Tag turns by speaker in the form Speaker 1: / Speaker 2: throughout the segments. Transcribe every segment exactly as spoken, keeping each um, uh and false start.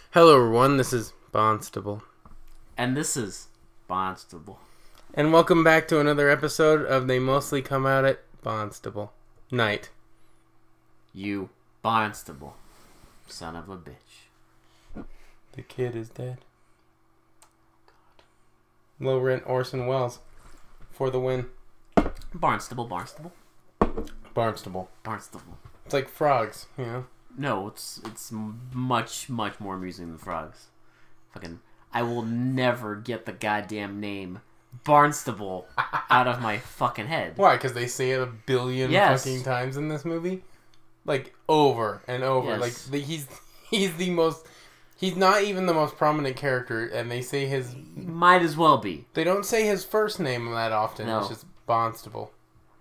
Speaker 1: Hello everyone, this is Bonstable.
Speaker 2: And this is Bonstable.
Speaker 1: And welcome back to another episode of They Mostly Come Out at Bonstable Night.
Speaker 2: You Bonstable, son of a bitch.
Speaker 1: The kid is dead. Low rent Orson Welles for the win.
Speaker 2: Barnstable, Barnstable.
Speaker 1: Barnstable.
Speaker 2: Barnstable.
Speaker 1: It's like frogs, you know?
Speaker 2: No, it's it's much, much more amusing than frogs. Fucking, I will never get the goddamn name Barnstable out of my fucking head.
Speaker 1: Why? Because they say it a billion
Speaker 2: Yes.
Speaker 1: fucking times in this movie? Like, over and over.
Speaker 2: Yes.
Speaker 1: Like, the, he's he's the most... He's not even the most prominent character, and they say his...
Speaker 2: Might as well be.
Speaker 1: They don't say his first name that often.
Speaker 2: No.
Speaker 1: It's just Bonstable.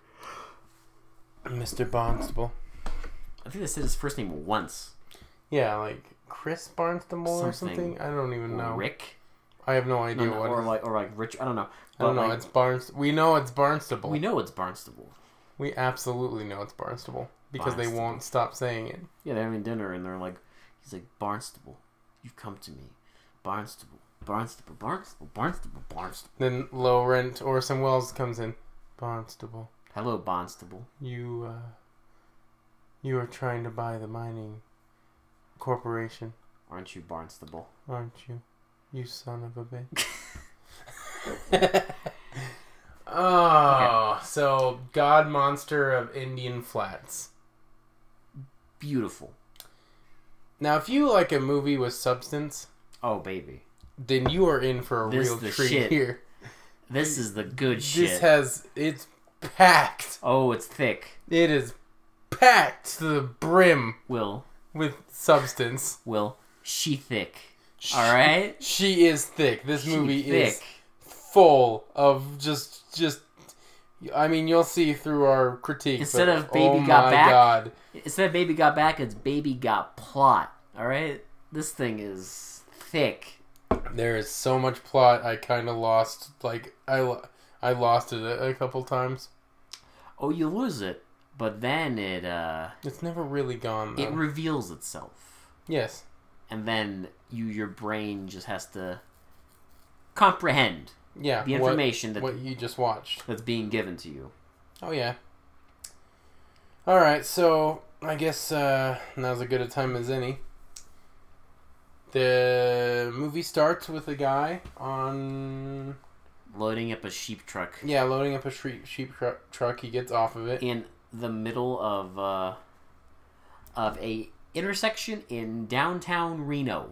Speaker 1: Mister Bonstable.
Speaker 2: I think they said his first name once.
Speaker 1: Yeah, like Chris Barnstable or
Speaker 2: Something.
Speaker 1: something. I don't even know.
Speaker 2: Rick?
Speaker 1: I have no idea
Speaker 2: No, no,
Speaker 1: what.
Speaker 2: or
Speaker 1: It is.
Speaker 2: like or like Rich. I don't know.
Speaker 1: I don't
Speaker 2: But,
Speaker 1: know.
Speaker 2: like,
Speaker 1: It's Barnes. We know it's Barnstable.
Speaker 2: we know it's Barnstable.
Speaker 1: We absolutely know it's Barnstable because they
Speaker 2: Barnstable.
Speaker 1: won't stop saying it.
Speaker 2: Yeah, they're having dinner and they're like, he's like, Barnstable, you've come to me. Barnstable, Barnstable, Barnstable, Barnstable, Barnstable.
Speaker 1: Then low rent Orson Welles comes in. Barnstable,
Speaker 2: Hello, Barnstable.
Speaker 1: you uh, you are trying to buy the mining corporation,
Speaker 2: Aren't you Barnstable?
Speaker 1: aren't you? You son of a bitch. Oh, okay. So God Monster of Indian Flats.
Speaker 2: Beautiful.
Speaker 1: Now, if you like a movie with substance,
Speaker 2: Oh, baby.
Speaker 1: then you are in for a
Speaker 2: This
Speaker 1: real
Speaker 2: the
Speaker 1: treat
Speaker 2: shit.
Speaker 1: here.
Speaker 2: This is the good
Speaker 1: This
Speaker 2: shit.
Speaker 1: has, it's packed.
Speaker 2: Oh, it's thick.
Speaker 1: It is packed to the brim
Speaker 2: Will,
Speaker 1: with substance.
Speaker 2: Will, she thick. Alright?
Speaker 1: She is thick. This
Speaker 2: She
Speaker 1: movie
Speaker 2: thick.
Speaker 1: is full of just, just, I mean, you'll see through our critique.
Speaker 2: Instead
Speaker 1: but,
Speaker 2: of Baby
Speaker 1: oh
Speaker 2: Got
Speaker 1: my
Speaker 2: Back,
Speaker 1: God.
Speaker 2: Instead of Baby Got Back, it's Baby Got Plot. Alright? This thing is thick.
Speaker 1: There is so much plot. I kind of lost, like, I, lo- I lost it a, a couple times.
Speaker 2: Oh, you lose it. But then it, uh...
Speaker 1: It's never really gone, though.
Speaker 2: it reveals itself.
Speaker 1: Yes.
Speaker 2: And then you, your brain just has to comprehend
Speaker 1: Yeah.
Speaker 2: the
Speaker 1: what-
Speaker 2: information that,
Speaker 1: What you just watched.
Speaker 2: that's being given to you.
Speaker 1: Oh, yeah. Alright, so I guess uh, now's as good a time as any. The movie starts with a guy on...
Speaker 2: Loading up a sheep truck
Speaker 1: Yeah, loading up a sheep, sheep tru- truck. He gets off of it.
Speaker 2: in the middle of, uh, of a intersection in downtown Reno.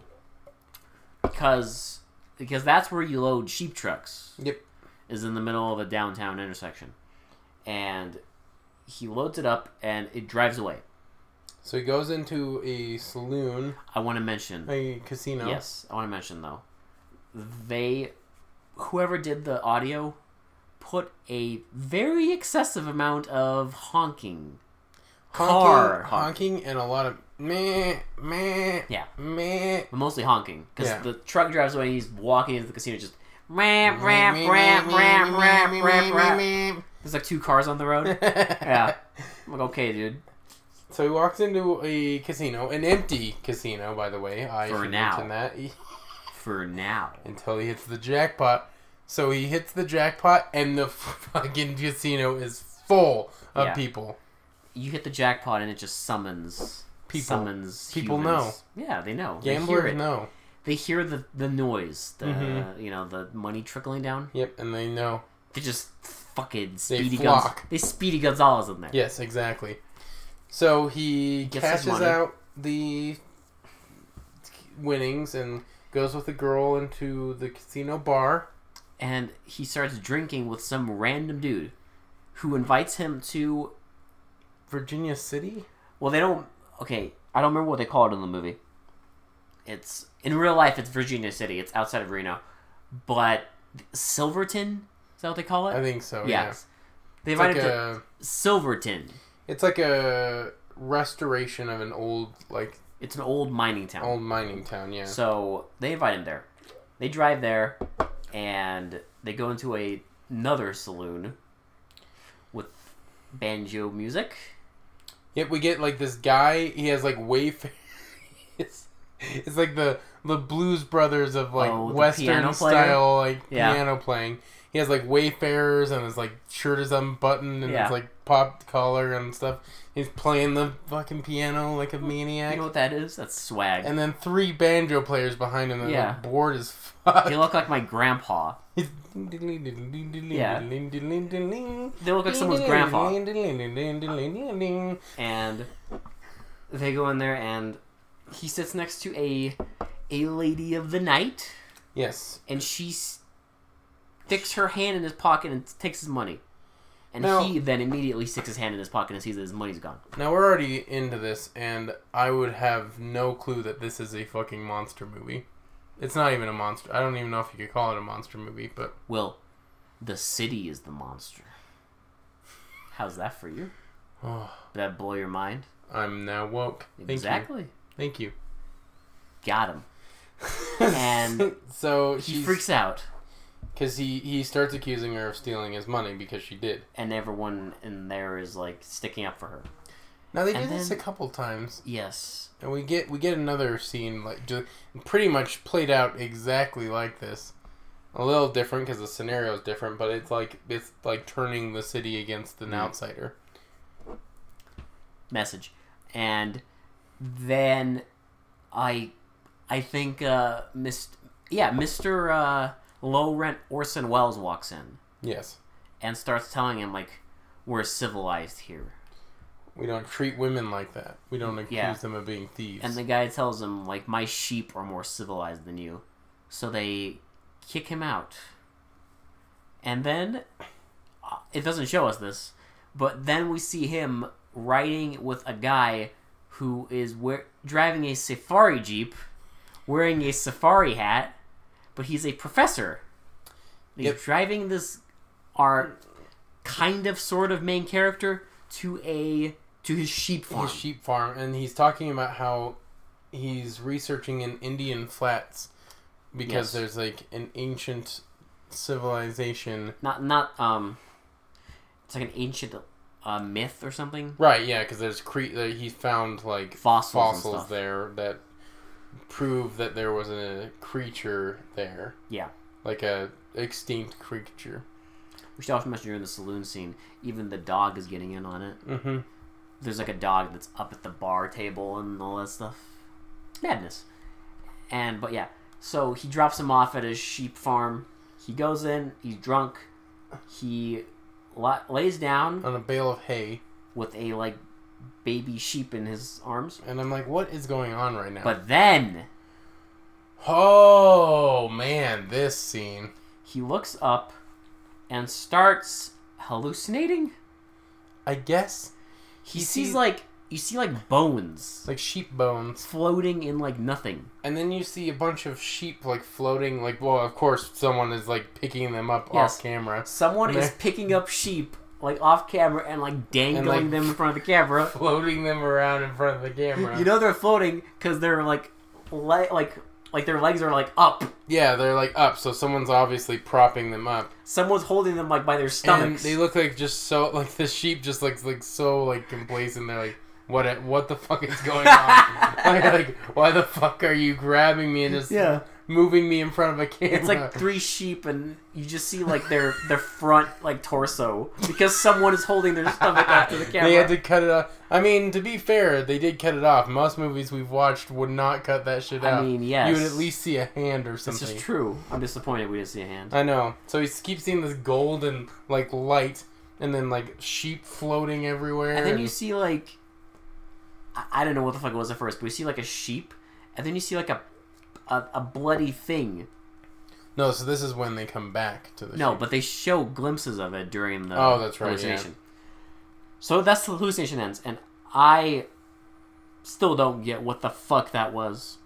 Speaker 2: Because, because that's where you load sheep trucks.
Speaker 1: Yep.
Speaker 2: Is in the middle of a downtown intersection. And he loads it up and it drives away.
Speaker 1: So he goes into a saloon,
Speaker 2: I want to mention...
Speaker 1: a casino.
Speaker 2: Yes, I want to mention though, they, whoever did the audio, put a very excessive amount of honking,
Speaker 1: Honking,
Speaker 2: car
Speaker 1: honking, and a lot of meh, meh,
Speaker 2: Yeah.
Speaker 1: meh.
Speaker 2: but mostly honking because
Speaker 1: Yeah.
Speaker 2: the truck drives away. And he's walking into the casino, just ramp, ramp, ramp, ramp, ramp, ramp, ramp. There's like two cars on the road. Yeah, I'm like, okay, dude.
Speaker 1: So he walks into a casino, an empty casino, by the way. I
Speaker 2: For
Speaker 1: should
Speaker 2: now.
Speaker 1: mention that.
Speaker 2: For now,
Speaker 1: Until he hits the jackpot. So he hits the jackpot, and the fucking casino is full of
Speaker 2: Yeah.
Speaker 1: people.
Speaker 2: you hit the jackpot and it just summons
Speaker 1: People.
Speaker 2: Summons
Speaker 1: People
Speaker 2: humans. Yeah, they know. They hear
Speaker 1: Gamblers
Speaker 2: it.
Speaker 1: know.
Speaker 2: They hear the the noise, the
Speaker 1: Mhm.
Speaker 2: you know the money trickling down.
Speaker 1: Yep, and they know.
Speaker 2: They just fucking
Speaker 1: They
Speaker 2: Speedy
Speaker 1: flock.
Speaker 2: Gonz- They Speedy Gonzalez in there.
Speaker 1: Yes, exactly. So he
Speaker 2: Gets his
Speaker 1: cashes
Speaker 2: money.
Speaker 1: out the winnings and goes with the girl into the casino bar.
Speaker 2: And he starts drinking with some random dude, who invites him to.
Speaker 1: Virginia City?
Speaker 2: Well, they don't. Okay, I don't remember what they call it in the movie. It's in real life. It's Virginia City. It's outside of Reno, but Silverton is that what they call it?
Speaker 1: I think so, yeah.
Speaker 2: Yes. They
Speaker 1: It's
Speaker 2: invited
Speaker 1: like,
Speaker 2: him
Speaker 1: a,
Speaker 2: to Silverton.
Speaker 1: it's like a restoration of an old, like,
Speaker 2: It's an old mining town.
Speaker 1: old mining town, yeah.
Speaker 2: So they invite him there. They drive there, and they go into a, another saloon with banjo music.
Speaker 1: Yep, we get, like, this guy, he has, like, Wayfair... It's like the the Blues Brothers of like
Speaker 2: Oh, the
Speaker 1: Western
Speaker 2: piano player?
Speaker 1: style like
Speaker 2: Yeah.
Speaker 1: piano playing. He has like Wayfarers and his like shirt is unbuttoned and
Speaker 2: Yeah.
Speaker 1: his like popped collar and stuff. He's playing the fucking piano like a maniac.
Speaker 2: You know what that is? That's swag.
Speaker 1: And then three banjo players behind him that
Speaker 2: Yeah.
Speaker 1: are bored as fuck.
Speaker 2: You look like my grandpa.
Speaker 1: Yeah.
Speaker 2: They look like someone's grandpa. And they go in there, and he sits next to a a lady of the night,
Speaker 1: Yes.
Speaker 2: and she sticks her hand in his pocket and takes his money. And
Speaker 1: Now-
Speaker 2: he then immediately sticks his hand in his pocket and sees that his money's gone.
Speaker 1: Now we're already into this, and I would have no clue that this is a fucking monster movie. It's not even a monster. I don't even know if you could call it a monster movie, but
Speaker 2: Will, the city is the monster. How's that for you?
Speaker 1: oh,
Speaker 2: Did that blow your mind?
Speaker 1: I'm now woke. Thank
Speaker 2: Exactly.
Speaker 1: you. Thank you.
Speaker 2: Got him. And
Speaker 1: so
Speaker 2: he
Speaker 1: she's
Speaker 2: freaks out,
Speaker 1: because he he starts accusing her of stealing his money because she did.
Speaker 2: and everyone in there is like sticking up for her.
Speaker 1: Now they
Speaker 2: And
Speaker 1: did this a
Speaker 2: then-
Speaker 1: couple times,
Speaker 2: Yes.
Speaker 1: and we get we get another scene like just pretty much played out exactly like this. A little different because the scenario is different, but it's like it's like turning the city against an
Speaker 2: Mm.
Speaker 1: outsider.
Speaker 2: Message. And then I I think uh Mr. yeah, Mister uh Low Rent Orson Welles walks in
Speaker 1: Yes,
Speaker 2: and starts telling him like, we're civilized here.
Speaker 1: we don't treat women like that. We don't accuse
Speaker 2: Yeah.
Speaker 1: them of being thieves.
Speaker 2: And the guy tells him like, my sheep are more civilized than you. So they kick him out. And then uh, it doesn't show us this, but then we see him riding with a guy who is wear- driving a safari jeep, wearing a safari hat, but he's a professor. He's
Speaker 1: Yep.
Speaker 2: driving this our kind of sort of main character to a to his sheep farm.
Speaker 1: his sheep farm, and he's talking about how he's researching in Indian Flats because
Speaker 2: Yes.
Speaker 1: there's like an ancient civilization.
Speaker 2: Not not um it's like an ancient uh, myth or something.
Speaker 1: Right, yeah, because there's cre- uh, he found like
Speaker 2: Fossils and
Speaker 1: fossils
Speaker 2: stuff.
Speaker 1: there that prove that there was a creature there,
Speaker 2: Yeah.
Speaker 1: like a extinct creature.
Speaker 2: We should also mention during the saloon scene, even the dog is getting in on it.
Speaker 1: Mm-hmm.
Speaker 2: There's like a dog that's up at the bar table and all that stuff. Madness. And, but yeah. So he drops him off at his sheep farm. He goes in, he's drunk. He la- lays down
Speaker 1: On a bale of hay,
Speaker 2: with a, like, baby sheep in his arms.
Speaker 1: and I'm like, what is going on right now?
Speaker 2: But then
Speaker 1: oh man, this scene.
Speaker 2: he looks up and starts hallucinating.
Speaker 1: I guess
Speaker 2: He
Speaker 1: He
Speaker 2: sees,
Speaker 1: sees-
Speaker 2: like, you see, like, bones
Speaker 1: like sheep bones.
Speaker 2: floating in, like, nothing.
Speaker 1: And then you see a bunch of sheep like floating, like well, of course, someone is like picking them up
Speaker 2: Yes.
Speaker 1: off camera,
Speaker 2: Someone
Speaker 1: And
Speaker 2: is
Speaker 1: they're-
Speaker 2: picking up sheep, like, off camera and, like, dangling
Speaker 1: like,
Speaker 2: them in front of the camera.
Speaker 1: floating them around in front of the camera.
Speaker 2: You know they're floating because they're, like, le- like, like their legs are, like, up.
Speaker 1: Yeah, they're like up, so someone's obviously propping them up.
Speaker 2: Someone's holding them, like, by their
Speaker 1: And
Speaker 2: stomachs.
Speaker 1: they look like just so like the sheep just looks like so like complacent. They're like, what? What the fuck is going on? like, like, why the fuck are you grabbing me and just
Speaker 2: Yeah.
Speaker 1: moving me in front of a camera?
Speaker 2: It's like three sheep, and you just see, like, their their front, like, torso because someone is holding their stomach up to the camera.
Speaker 1: They had to cut it off. I mean, to be fair, they did cut it off. Most movies we've watched would not cut that shit
Speaker 2: I
Speaker 1: out.
Speaker 2: mean, yes.
Speaker 1: You would at least see a hand or
Speaker 2: This
Speaker 1: something.
Speaker 2: is true. I'm disappointed we didn't see a hand.
Speaker 1: I know. So he keeps seeing this golden like light, and then like sheep floating everywhere.
Speaker 2: And then you see, like, I, I don't know what the fuck it was at first, but you see, like, a sheep, and then you see, like, a a, a bloody thing.
Speaker 1: No, so this is when they come back to the
Speaker 2: No,
Speaker 1: sheep.
Speaker 2: but they show glimpses of it during the
Speaker 1: Oh, that's right,
Speaker 2: hallucination. So that's the hallucination ends, and I still don't get what the fuck that was.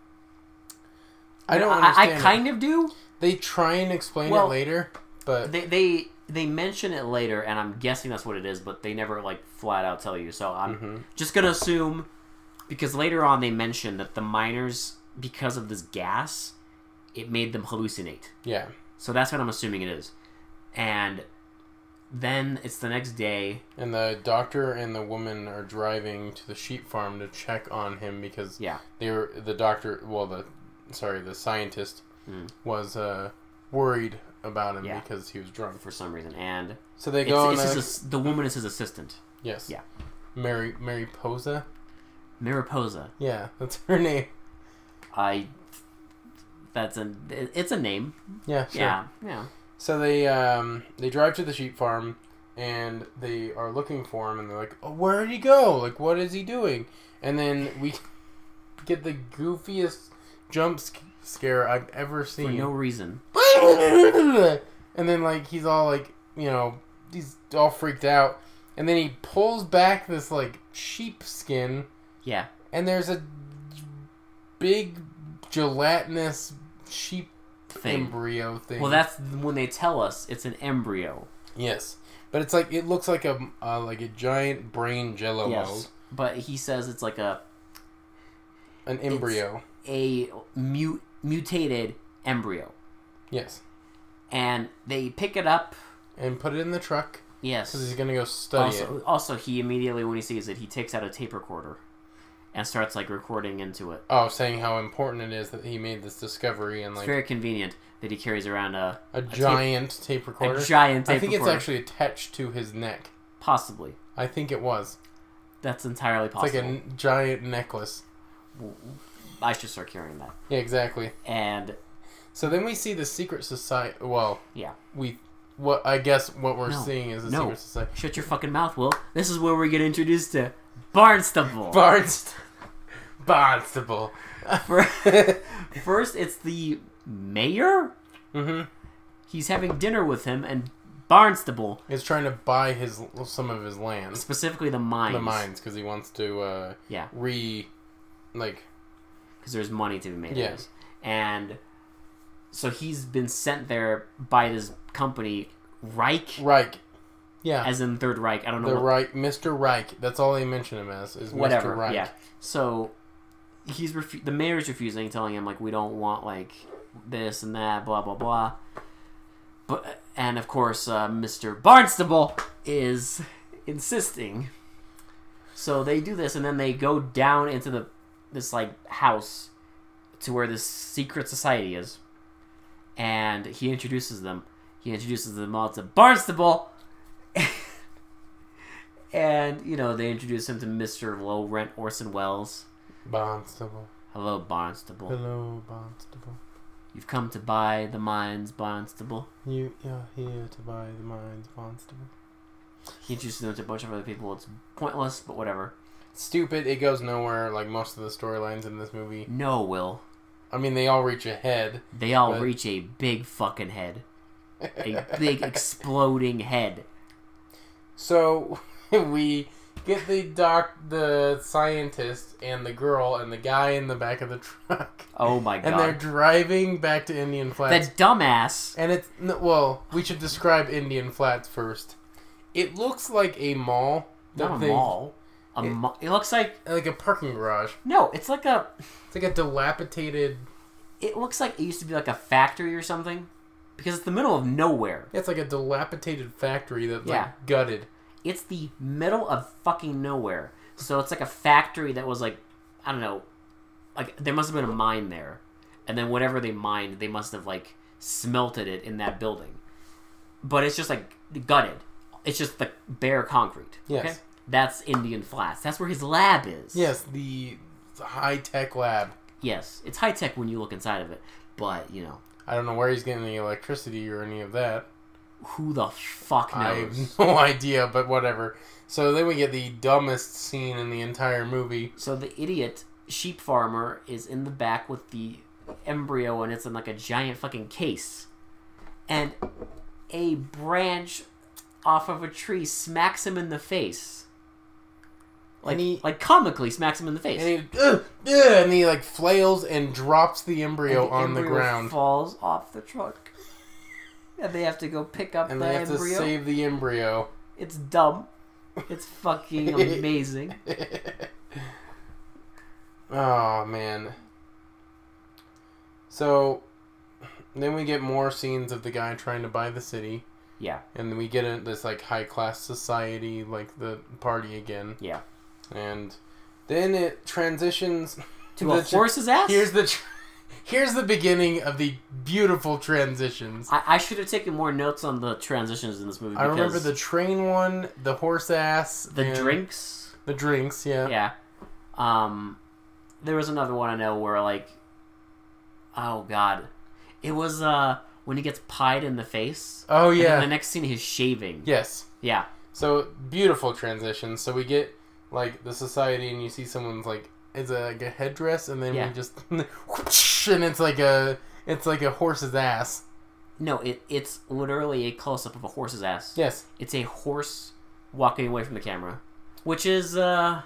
Speaker 1: I don't
Speaker 2: I,
Speaker 1: understand.
Speaker 2: I
Speaker 1: it.
Speaker 2: kind of do.
Speaker 1: They try and explain
Speaker 2: Well,
Speaker 1: it later, but
Speaker 2: They they they mention it later, and I'm guessing that's what it is, but they never like flat out tell you. So I'm
Speaker 1: Mhm.
Speaker 2: just gonna assume because later on they mention that the miners, because of this gas, it made them hallucinate.
Speaker 1: yeah,
Speaker 2: So that's what I'm assuming it is. And then it's the next day.
Speaker 1: And the doctor and the woman are driving to the sheep farm to check on him because
Speaker 2: yeah.
Speaker 1: they were the doctor. Well, the sorry, the scientist
Speaker 2: mm.
Speaker 1: was uh, worried about him
Speaker 2: yeah.
Speaker 1: because he was drunk
Speaker 2: for some reason. And
Speaker 1: so they go.
Speaker 2: It's,
Speaker 1: on
Speaker 2: it's a, the woman is his assistant.
Speaker 1: Yes.
Speaker 2: Yeah.
Speaker 1: Mary Mariposa.
Speaker 2: Mariposa.
Speaker 1: Yeah, that's her name.
Speaker 2: I. That's a. It's a name.
Speaker 1: Yeah. Sure.
Speaker 2: Yeah. Yeah.
Speaker 1: So they um they drive to the sheep farm and they are looking for him and they're like, oh, where did he go? Like, what is he doing? And then we get the goofiest jump scare I've ever seen.
Speaker 2: For no reason.
Speaker 1: And then like he's all like, you know, he's all freaked out. And then he pulls back this like sheep skin.
Speaker 2: Yeah.
Speaker 1: And there's a big gelatinous sheep thing. Embryo thing.
Speaker 2: Well, that's when they tell us it's an embryo.
Speaker 1: Yes, but it's like it looks like a uh, like a giant brain jello
Speaker 2: yes.
Speaker 1: mold.
Speaker 2: But he says it's like a
Speaker 1: an embryo,
Speaker 2: a mut, mutated embryo.
Speaker 1: Yes,
Speaker 2: and they pick it up
Speaker 1: and put it in the truck.
Speaker 2: Yes,
Speaker 1: because he's gonna go study
Speaker 2: also,
Speaker 1: it.
Speaker 2: Also, he immediately when he sees it, he takes out a tape recorder and starts like recording into it.
Speaker 1: Oh, saying how important it is that he made this discovery and like
Speaker 2: it's very convenient that he carries around a
Speaker 1: a,
Speaker 2: a
Speaker 1: giant tape, tape recorder.
Speaker 2: A giant tape
Speaker 1: I think
Speaker 2: recorder.
Speaker 1: it's actually attached to his neck.
Speaker 2: Possibly.
Speaker 1: I think it was.
Speaker 2: That's entirely possible.
Speaker 1: It's like a n- giant necklace.
Speaker 2: I should start carrying that.
Speaker 1: Yeah, exactly.
Speaker 2: And
Speaker 1: so then we see the secret society. Well,
Speaker 2: yeah,
Speaker 1: we. What I guess what we're
Speaker 2: no,
Speaker 1: seeing is the
Speaker 2: no.
Speaker 1: secret society.
Speaker 2: Shut your fucking mouth, Will. This is where we get introduced to Barnstable.
Speaker 1: Barnstable. Barnstable.
Speaker 2: First, it's the mayor.
Speaker 1: Mm-hmm.
Speaker 2: He's having dinner with him, and Barnstable
Speaker 1: is trying to buy his some of his land,
Speaker 2: specifically the mines.
Speaker 1: The mines, because he wants to. Uh,
Speaker 2: yeah.
Speaker 1: Re, like.
Speaker 2: Because there's money to be made.
Speaker 1: Yes.
Speaker 2: And so he's been sent there by this company, Reich.
Speaker 1: Reich. Yeah.
Speaker 2: As in Third Reich. I don't know.
Speaker 1: The
Speaker 2: what...
Speaker 1: Reich, Mister Reich. That's all they mention him as. Is
Speaker 2: Whatever.
Speaker 1: Mister Reich.
Speaker 2: Yeah. So he's refu- the mayor's refusing, telling him like we don't want like this and that, blah blah blah. But and of course, uh, Mister Barnstable is insisting. So they do this, and then they go down into the this like house to where this secret society is, and he introduces them. He introduces them all to Barnstable, and you know they introduce him to Mister Low Rent Orson Welles.
Speaker 1: Barnstable.
Speaker 2: Hello, Barnstable.
Speaker 1: Hello, Barnstable.
Speaker 2: You've come to buy the mines, Barnstable.
Speaker 1: You, you're here to buy the mines, Barnstable.
Speaker 2: He introduces them to a bunch of other people. It's pointless, but whatever.
Speaker 1: Stupid. It goes nowhere, like most of the storylines in this movie.
Speaker 2: No, Will.
Speaker 1: I mean, they all reach a head.
Speaker 2: They all
Speaker 1: but...
Speaker 2: reach a big fucking head. A big exploding head.
Speaker 1: So, we get the doc, the scientist, and the girl, and the guy in the back of the truck.
Speaker 2: Oh my god.
Speaker 1: And they're driving back to Indian Flats.
Speaker 2: That dumbass.
Speaker 1: And it's, well, we should describe Indian Flats first. It looks like a mall.
Speaker 2: Not a
Speaker 1: they,
Speaker 2: mall. A
Speaker 1: it,
Speaker 2: mo- it looks like...
Speaker 1: Like a parking garage.
Speaker 2: No, it's like a...
Speaker 1: It's like a dilapidated...
Speaker 2: It looks like it used to be like a factory or something. Because it's the middle of nowhere.
Speaker 1: Yeah, it's like a dilapidated factory that's
Speaker 2: yeah.
Speaker 1: like gutted.
Speaker 2: It's the middle of fucking nowhere. So it's like a factory that was like, I don't know, like there must have been a mine there. And then whatever they mined, they must have like smelted it in that building. But it's just like gutted. It's just the bare concrete.
Speaker 1: Yes.
Speaker 2: Okay? That's Indian Flats. That's where his lab is.
Speaker 1: Yes, the high-tech lab.
Speaker 2: Yes. It's high-tech when you look inside of it. But, you know.
Speaker 1: I don't know where he's getting the electricity or any of that.
Speaker 2: Who the fuck knows?
Speaker 1: I have no idea, but whatever. So then we get the dumbest scene in the entire movie.
Speaker 2: So the idiot sheep farmer is in the back with the embryo, and it's in like a giant fucking case. And a branch off of a tree smacks him in the face. Like,
Speaker 1: and he,
Speaker 2: like comically smacks him in the face.
Speaker 1: And he, uh, uh, and he like flails and drops the embryo
Speaker 2: and the
Speaker 1: on
Speaker 2: embryo
Speaker 1: the ground.
Speaker 2: Falls off the truck. And they have to go pick up
Speaker 1: and
Speaker 2: the
Speaker 1: they have
Speaker 2: embryo.
Speaker 1: to save the embryo.
Speaker 2: It's dumb. It's fucking amazing.
Speaker 1: Oh, man. So, then we get more scenes of the guy trying to buy the city.
Speaker 2: Yeah.
Speaker 1: And then we get in this like high class society, like the party again.
Speaker 2: Yeah.
Speaker 1: And then it transitions
Speaker 2: to a horse's ass.
Speaker 1: Here's the tr- here's the beginning of the beautiful transitions.
Speaker 2: I, I should have taken more notes on the transitions in this movie.
Speaker 1: I remember the train one, the horse ass,
Speaker 2: the drinks.
Speaker 1: The drinks, yeah.
Speaker 2: Yeah. Um, there was another one I know where like, oh god, it was uh when he gets pied in the face.
Speaker 1: Oh yeah.
Speaker 2: And then the next scene he's shaving.
Speaker 1: Yes.
Speaker 2: Yeah.
Speaker 1: So beautiful transitions. So we get like the society, and you see someone's like it's a, like a headdress, and then
Speaker 2: yeah.
Speaker 1: we just and it's like a it's like a horse's ass.
Speaker 2: No, it it's literally a close up of a horse's ass.
Speaker 1: Yes.
Speaker 2: It's a horse walking away from the camera, which is uh.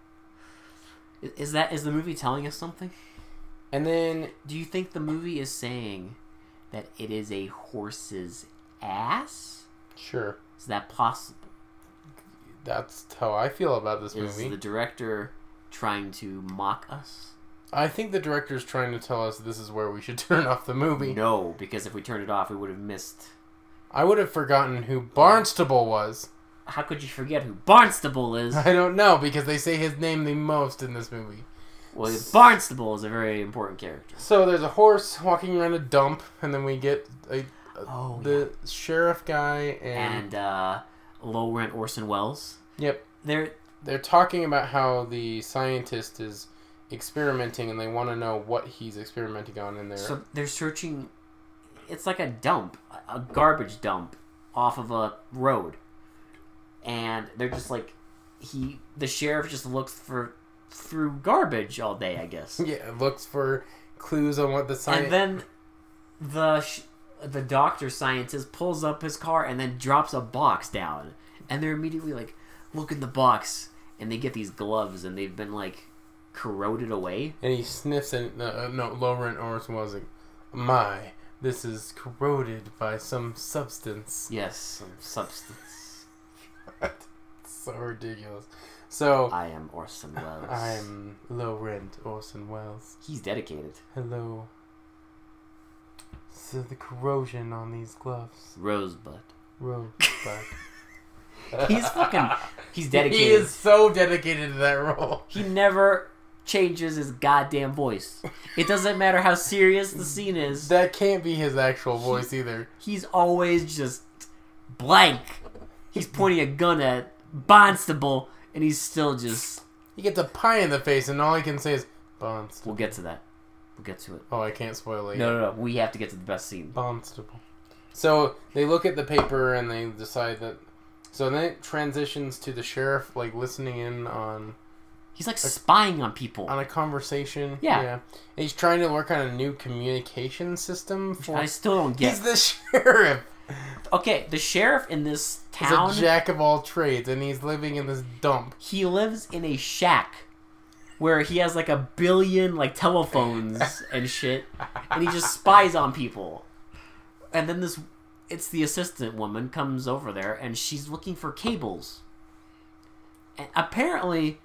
Speaker 2: Is that is the movie telling us something?
Speaker 1: And then,
Speaker 2: do you think the movie is saying that it is a horse's ass?
Speaker 1: Sure.
Speaker 2: Is that possible?
Speaker 1: That's how I feel about this
Speaker 2: is
Speaker 1: movie.
Speaker 2: Is the director trying to mock us?
Speaker 1: I think the director's trying to tell us this is where we should turn off the movie.
Speaker 2: No, because if we turned it off, we would have missed...
Speaker 1: I would have forgotten who Barnstable was.
Speaker 2: How could you forget who Barnstable is?
Speaker 1: I don't know, because they say his name the most in this movie.
Speaker 2: Well, Barnstable is a very important character.
Speaker 1: So there's a horse walking around a dump, and then we get a, a,
Speaker 2: oh,
Speaker 1: the
Speaker 2: yeah.
Speaker 1: sheriff guy and...
Speaker 2: And uh, low rent Orson Welles.
Speaker 1: Yep.
Speaker 2: They're,
Speaker 1: They're talking about how the scientist is experimenting, and they want to know what he's experimenting on in there.
Speaker 2: So they're searching... It's like a dump, a garbage dump off of a road. And they're just like, he, the sheriff just looks for through garbage all day, I guess.
Speaker 1: Yeah, looks for clues on what the science.
Speaker 2: And then the sh- the doctor scientist pulls up his car and then drops a box down, and they're immediately like, look in the box, and they get these gloves, and they've been like corroded away.
Speaker 1: And he sniffs and uh, no, Lauren Orson was like, my, this is corroded by some substance.
Speaker 2: Yes, some substance.
Speaker 1: So ridiculous. So
Speaker 2: I am Orson Welles.
Speaker 1: I'm low rent Orson Welles.
Speaker 2: He's dedicated.
Speaker 1: Hello. So the corrosion on these gloves.
Speaker 2: Rosebud.
Speaker 1: Rosebud.
Speaker 2: He's fucking. He's dedicated.
Speaker 1: He is so dedicated to that role.
Speaker 2: He never changes his goddamn voice. It doesn't matter how serious the scene is.
Speaker 1: That can't be his actual voice
Speaker 2: he,
Speaker 1: either.
Speaker 2: He's always just blank. He's pointing a gun at Barnstable, and he's still just...
Speaker 1: He gets a pie in the face, and all he can say is, Barnstable.
Speaker 2: We'll get to that. We'll get to it.
Speaker 1: Oh, I can't spoil it.
Speaker 2: No, no, no. We have to get to the best scene.
Speaker 1: Barnstable. So, they look at the paper, and they decide that... So then it transitions to the sheriff, like, listening in on...
Speaker 2: He's, like, a, spying on people.
Speaker 1: On a conversation.
Speaker 2: Yeah.
Speaker 1: yeah. And he's trying to work on a new communication system for...
Speaker 2: I still don't get...
Speaker 1: He's the sheriff!
Speaker 2: Okay, the sheriff in this town...
Speaker 1: He's a jack of all trades, and he's living in this dump.
Speaker 2: He lives in a shack where he has, like, a billion, like, telephones and shit, and he just spies on people. And then this... It's the assistant woman comes over there, and she's looking for cables. And apparently...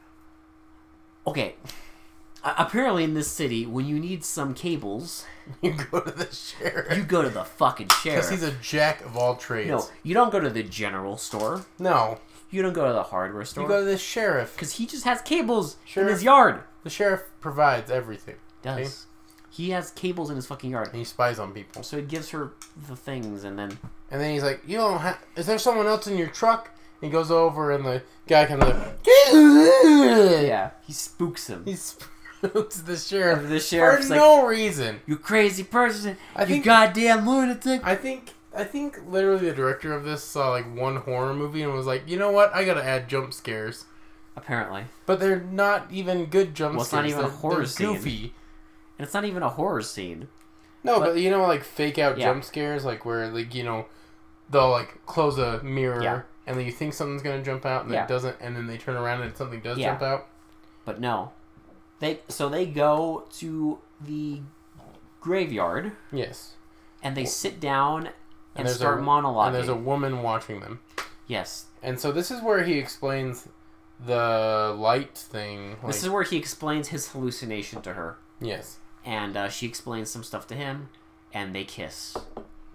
Speaker 2: Okay. Apparently in this city, when you need some cables...
Speaker 1: You go to the sheriff.
Speaker 2: You go to the fucking sheriff.
Speaker 1: Because he's a jack of all trades.
Speaker 2: No, you don't go to the general store.
Speaker 1: No.
Speaker 2: You don't go to the hardware store.
Speaker 1: You go to the sheriff.
Speaker 2: Because he just has cables
Speaker 1: Sheriff,
Speaker 2: in his yard.
Speaker 1: The sheriff provides everything.
Speaker 2: Does.
Speaker 1: Okay?
Speaker 2: He has cables in his fucking yard.
Speaker 1: And he spies on people.
Speaker 2: So he gives her the things, and then...
Speaker 1: And then he's like, you don't have... Is there someone else in your truck? And he goes over, and the guy comes like...
Speaker 2: Yeah, he spooks him.
Speaker 1: He spooks the sheriff.
Speaker 2: And the sheriff's
Speaker 1: for
Speaker 2: like,
Speaker 1: no reason.
Speaker 2: You crazy person.
Speaker 1: I
Speaker 2: you
Speaker 1: think,
Speaker 2: goddamn lunatic.
Speaker 1: I think... I think literally the director of this saw like one horror movie and was like, you know what? I gotta add jump scares.
Speaker 2: Apparently.
Speaker 1: But they're not even good jump
Speaker 2: well, it's
Speaker 1: scares.
Speaker 2: not even
Speaker 1: they're,
Speaker 2: a horror
Speaker 1: they're
Speaker 2: scene.
Speaker 1: goofy.
Speaker 2: And it's not even a horror scene.
Speaker 1: No,
Speaker 2: but,
Speaker 1: but you know, like fake out
Speaker 2: yeah.
Speaker 1: jump scares, like where like you know, they'll like close a mirror
Speaker 2: yeah.
Speaker 1: and then you think something's gonna jump out and
Speaker 2: yeah.
Speaker 1: it doesn't, and then they turn around and something does
Speaker 2: yeah.
Speaker 1: jump out.
Speaker 2: But no, they so they go to the graveyard.
Speaker 1: Yes.
Speaker 2: And they sit down and,
Speaker 1: and
Speaker 2: start
Speaker 1: a,
Speaker 2: monologuing.
Speaker 1: And there's a woman watching them.
Speaker 2: Yes.
Speaker 1: And so this is where he explains the light thing. Like,
Speaker 2: this is where he explains his hallucination to her.
Speaker 1: Yes.
Speaker 2: And uh, she explains some stuff to him, and they kiss.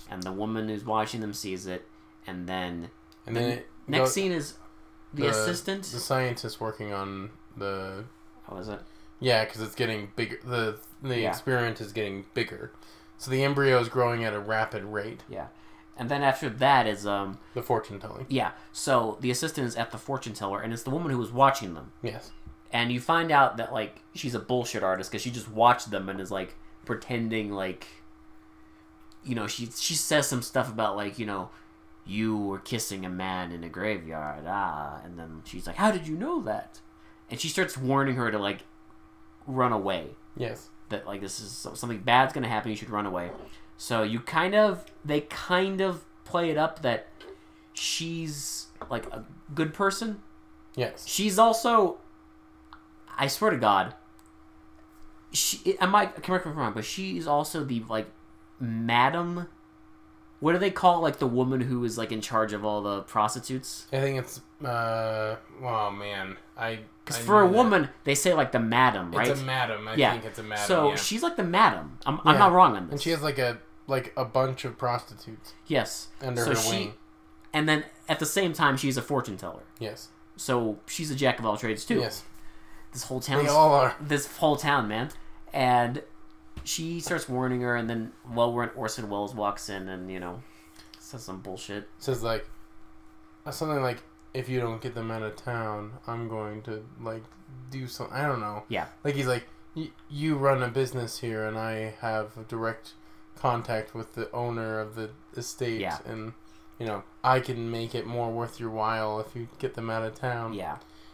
Speaker 2: And the woman who's watching them sees it, and then
Speaker 1: And then it
Speaker 2: next
Speaker 1: goes-
Speaker 2: scene is the,
Speaker 1: the
Speaker 2: assistant.
Speaker 1: the scientist working on the
Speaker 2: How was it?
Speaker 1: yeah, because it's getting bigger. The the
Speaker 2: Yeah.
Speaker 1: experiment is getting bigger, so the embryo is growing at a rapid rate.
Speaker 2: Yeah, and then after that is um
Speaker 1: The fortune telling.
Speaker 2: yeah. So the assistant is at the fortune teller, and it's the woman who was watching them.
Speaker 1: Yes.
Speaker 2: And you find out that like she's a bullshit artist because she just watched them and is like pretending like, you know, she she says some stuff about like, you know, you were kissing a man in a graveyard, ah, and then she's like, how did you know that? And she starts warning her to like run away.
Speaker 1: Yes.
Speaker 2: That like this is something bad's gonna happen. You should run away. So you kind of they kind of play it up that she's like a good person.
Speaker 1: Yes.
Speaker 2: She's also, I swear to God, she. I might correct me if I'm wrong, but she's also the like, madam. What do they call like the woman who is like in charge of all the prostitutes?
Speaker 1: I think it's. Uh. Oh man, I.
Speaker 2: Because
Speaker 1: I
Speaker 2: for a
Speaker 1: knew
Speaker 2: woman, they say like the madam, right?
Speaker 1: It's a madam. I
Speaker 2: Yeah.
Speaker 1: think it's a madam.
Speaker 2: so
Speaker 1: yeah.
Speaker 2: she's like the madam. I'm, I'm
Speaker 1: Yeah.
Speaker 2: not wrong on this.
Speaker 1: And she has like a like a bunch of prostitutes
Speaker 2: yes.
Speaker 1: under
Speaker 2: So
Speaker 1: her
Speaker 2: she,
Speaker 1: wing.
Speaker 2: and then at the same time, she's a fortune teller.
Speaker 1: Yes.
Speaker 2: So she's a jack of all trades too.
Speaker 1: Yes.
Speaker 2: This whole town.
Speaker 1: They all are.
Speaker 2: This whole town, man. And she starts warning her, and then well, when Orson Welles walks in and, you know, says some bullshit.
Speaker 1: Says like something like, if you don't get them out of town, I'm going to like do something. I don't know.
Speaker 2: Yeah.
Speaker 1: Like he's like, you run a business here, and I have direct contact with the owner of the estate,
Speaker 2: Yeah.
Speaker 1: and you know I can make it more worth your while if you get them out of town.
Speaker 2: Yeah.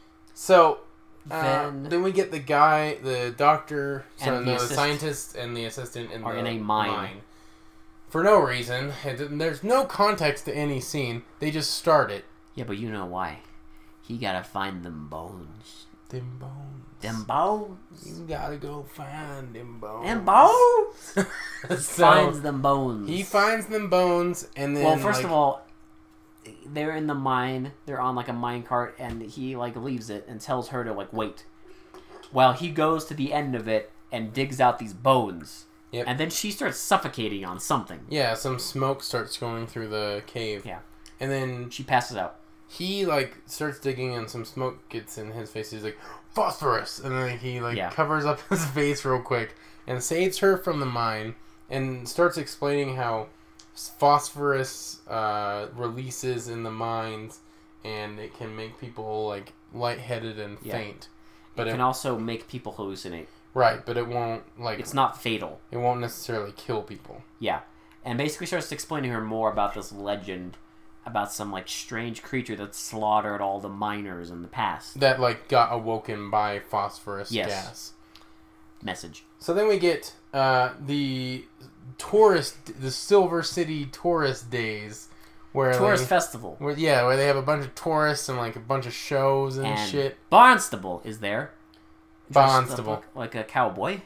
Speaker 1: So uh,
Speaker 2: Then-
Speaker 1: then we get the guy, the doctor, so
Speaker 2: And
Speaker 1: no,
Speaker 2: the
Speaker 1: the,
Speaker 2: assist-
Speaker 1: scientist, and the assistant in
Speaker 2: Are
Speaker 1: the
Speaker 2: in a mine.
Speaker 1: For no reason. It, there's no context to any scene. They just start it.
Speaker 2: Yeah, but you know why. He gotta find them bones.
Speaker 1: Them bones.
Speaker 2: Them bones.
Speaker 1: You gotta go find them bones.
Speaker 2: Them bones.
Speaker 1: So,
Speaker 2: Finds them bones.
Speaker 1: he finds them bones, and then
Speaker 2: Well, first
Speaker 1: like,
Speaker 2: of all, they're in the mine. They're on like a mine cart, and he like leaves it and tells her to like wait. While he goes to the end of it and digs out these bones.
Speaker 1: Yep.
Speaker 2: And then she starts suffocating on something.
Speaker 1: yeah, some smoke starts going through the cave.
Speaker 2: Yeah.
Speaker 1: And then
Speaker 2: She passes out.
Speaker 1: he like starts digging, and some smoke gets in his face. He's like, phosphorus, and then he like
Speaker 2: Yeah.
Speaker 1: covers up his face real quick and saves her from the mine, and starts explaining how phosphorus uh, releases in the mines, and it can make people like lightheaded and
Speaker 2: Yeah.
Speaker 1: faint.
Speaker 2: But
Speaker 1: But
Speaker 2: it
Speaker 1: it,
Speaker 2: can also make people hallucinate.
Speaker 1: right, but it won't like
Speaker 2: It's not fatal.
Speaker 1: it won't necessarily kill people.
Speaker 2: Yeah. And basically starts explaining to her more about this legend about some like strange creature that slaughtered all the miners in the past.
Speaker 1: That like got awoken by phosphorus
Speaker 2: Yes.
Speaker 1: gas.
Speaker 2: Message.
Speaker 1: So then we get uh, the tourist, the Silver City tourist days, where
Speaker 2: Tourist
Speaker 1: like,
Speaker 2: festival.
Speaker 1: where, yeah, where they have a bunch of tourists and like a bunch of shows and,
Speaker 2: And
Speaker 1: shit.
Speaker 2: Barnstable is there. Dressed up
Speaker 1: Barnstable.
Speaker 2: Like a cowboy.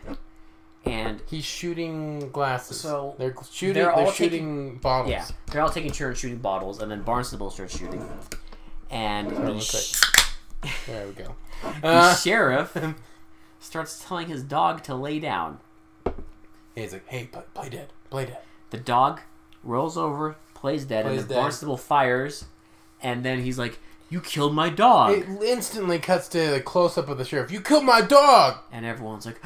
Speaker 2: And
Speaker 1: He's shooting glasses.
Speaker 2: So,
Speaker 1: they're shooting.
Speaker 2: they're
Speaker 1: They're,
Speaker 2: all
Speaker 1: shooting bottles.
Speaker 2: yeah, they're all taking turns shooting bottles, and then Barnstable starts shooting. And the,
Speaker 1: look
Speaker 2: sh-
Speaker 1: There we go.
Speaker 2: the
Speaker 1: Uh,
Speaker 2: sheriff starts telling his dog to lay down.
Speaker 1: he's like, "Hey, play, play dead, play dead."
Speaker 2: The dog rolls over, plays dead,
Speaker 1: Plays
Speaker 2: and then
Speaker 1: dead.
Speaker 2: Barnstable fires, and then he's like, "You killed my dog!"
Speaker 1: It instantly cuts to the close up of the sheriff. You killed my dog.
Speaker 2: And everyone's like,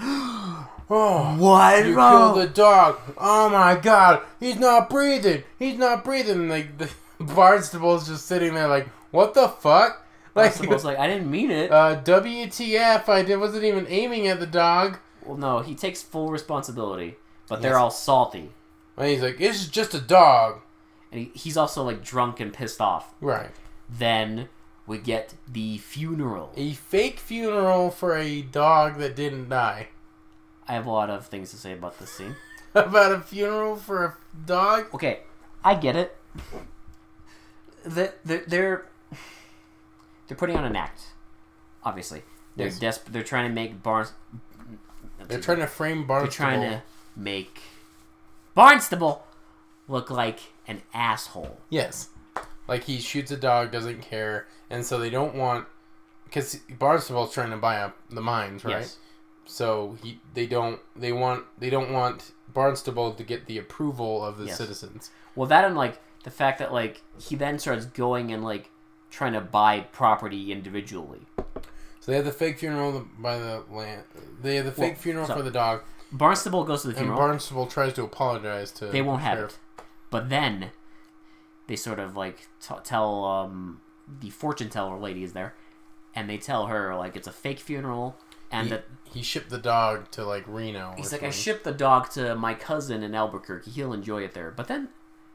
Speaker 1: Oh,
Speaker 2: "What?
Speaker 1: you killed the dog. Oh my god, he's not breathing. He's not breathing. And like the Barnstable's just sitting there like, what the fuck? Like,
Speaker 2: Barnstable's like, "I didn't mean it."
Speaker 1: uh, W T F? I did, wasn't even aiming at the dog.
Speaker 2: well, no, he takes full responsibility, but they're
Speaker 1: Yes.
Speaker 2: all salty,
Speaker 1: And he's like, this is just a dog.
Speaker 2: and he, he's also like drunk and pissed off.
Speaker 1: Right.
Speaker 2: Then we get the funeral.
Speaker 1: A fake funeral for a dog that didn't die.
Speaker 2: I have a lot of things to say about this scene.
Speaker 1: About a funeral for a dog?
Speaker 2: Okay, I get it. The, the, they're they're putting on an act. Obviously, they're
Speaker 1: Yes.
Speaker 2: desperate. They're trying to make Barnes.
Speaker 1: They're trying to frame
Speaker 2: They're
Speaker 1: Barnstable.
Speaker 2: trying to make Barnstable look like an asshole.
Speaker 1: Yes. Like he shoots a dog, doesn't care, and so they don't want, because Barnstable's trying to buy up the mines, right?
Speaker 2: Yes.
Speaker 1: so he they don't they want they don't want Barnstable to get the approval of the
Speaker 2: Yes.
Speaker 1: citizens.
Speaker 2: Well, that and like the fact that like he then starts going and like trying to buy property individually.
Speaker 1: So they have the fake funeral by the land. They have the fake
Speaker 2: Well,
Speaker 1: funeral
Speaker 2: so-
Speaker 1: for the dog,
Speaker 2: Barnstable goes to the
Speaker 1: and
Speaker 2: funeral.
Speaker 1: Barnstable tries to apologize to.
Speaker 2: They won't
Speaker 1: the
Speaker 2: have
Speaker 1: sheriff.
Speaker 2: it. But then they sort of like t- tell um, the fortune teller lady is there, and they tell her like it's a fake funeral, and
Speaker 1: He,
Speaker 2: that
Speaker 1: he shipped the dog to like Reno. or
Speaker 2: he's like, I
Speaker 1: something.
Speaker 2: shipped the dog to my cousin in Albuquerque. He'll enjoy it there. But then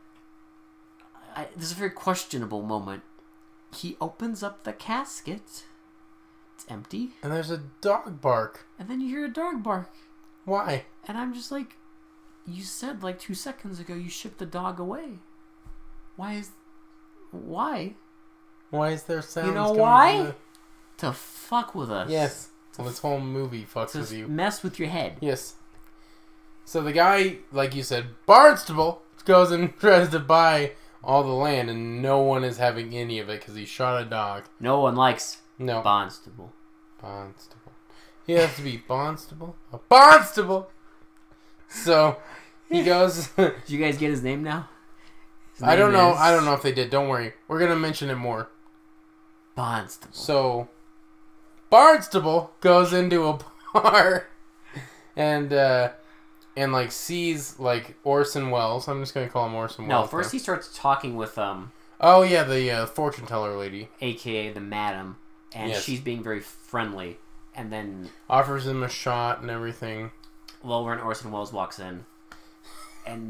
Speaker 2: I, there's a very questionable moment. He opens up the casket. It's empty,
Speaker 1: And there's a dog bark.
Speaker 2: and then you hear a dog bark,
Speaker 1: Why?
Speaker 2: and I'm just like, you said like two seconds ago you shipped the dog away. Why is why?
Speaker 1: Why is there sound?
Speaker 2: know why? To fuck with us.
Speaker 1: Yes. Well, this whole movie fucks
Speaker 2: To
Speaker 1: with you.
Speaker 2: mess with your head.
Speaker 1: Yes. So the guy, like you said, Barnstable, goes and tries to buy all the land, and no one is having any of it because he shot a dog.
Speaker 2: No one likes
Speaker 1: No.
Speaker 2: Barnstable.
Speaker 1: Barnstable. He has to be Barnstable. A Barnstable! So, he goes...
Speaker 2: Did you guys get his name now? His
Speaker 1: I don't
Speaker 2: name
Speaker 1: know.
Speaker 2: is
Speaker 1: I don't know if they did. Don't worry. We're going to mention it more.
Speaker 2: Barnstable.
Speaker 1: So, Barnstable goes into a bar and, uh, and like, sees, like, Orson Welles. I'm just going to call him Orson
Speaker 2: No,
Speaker 1: Welles.
Speaker 2: first
Speaker 1: now.
Speaker 2: he starts talking with um,
Speaker 1: Oh, yeah, the uh, fortune teller lady.
Speaker 2: A K A the madam, and
Speaker 1: Yes.
Speaker 2: she's being very friendly. And then
Speaker 1: Offers him a shot and everything.
Speaker 2: Lauren Orson Welles walks in, and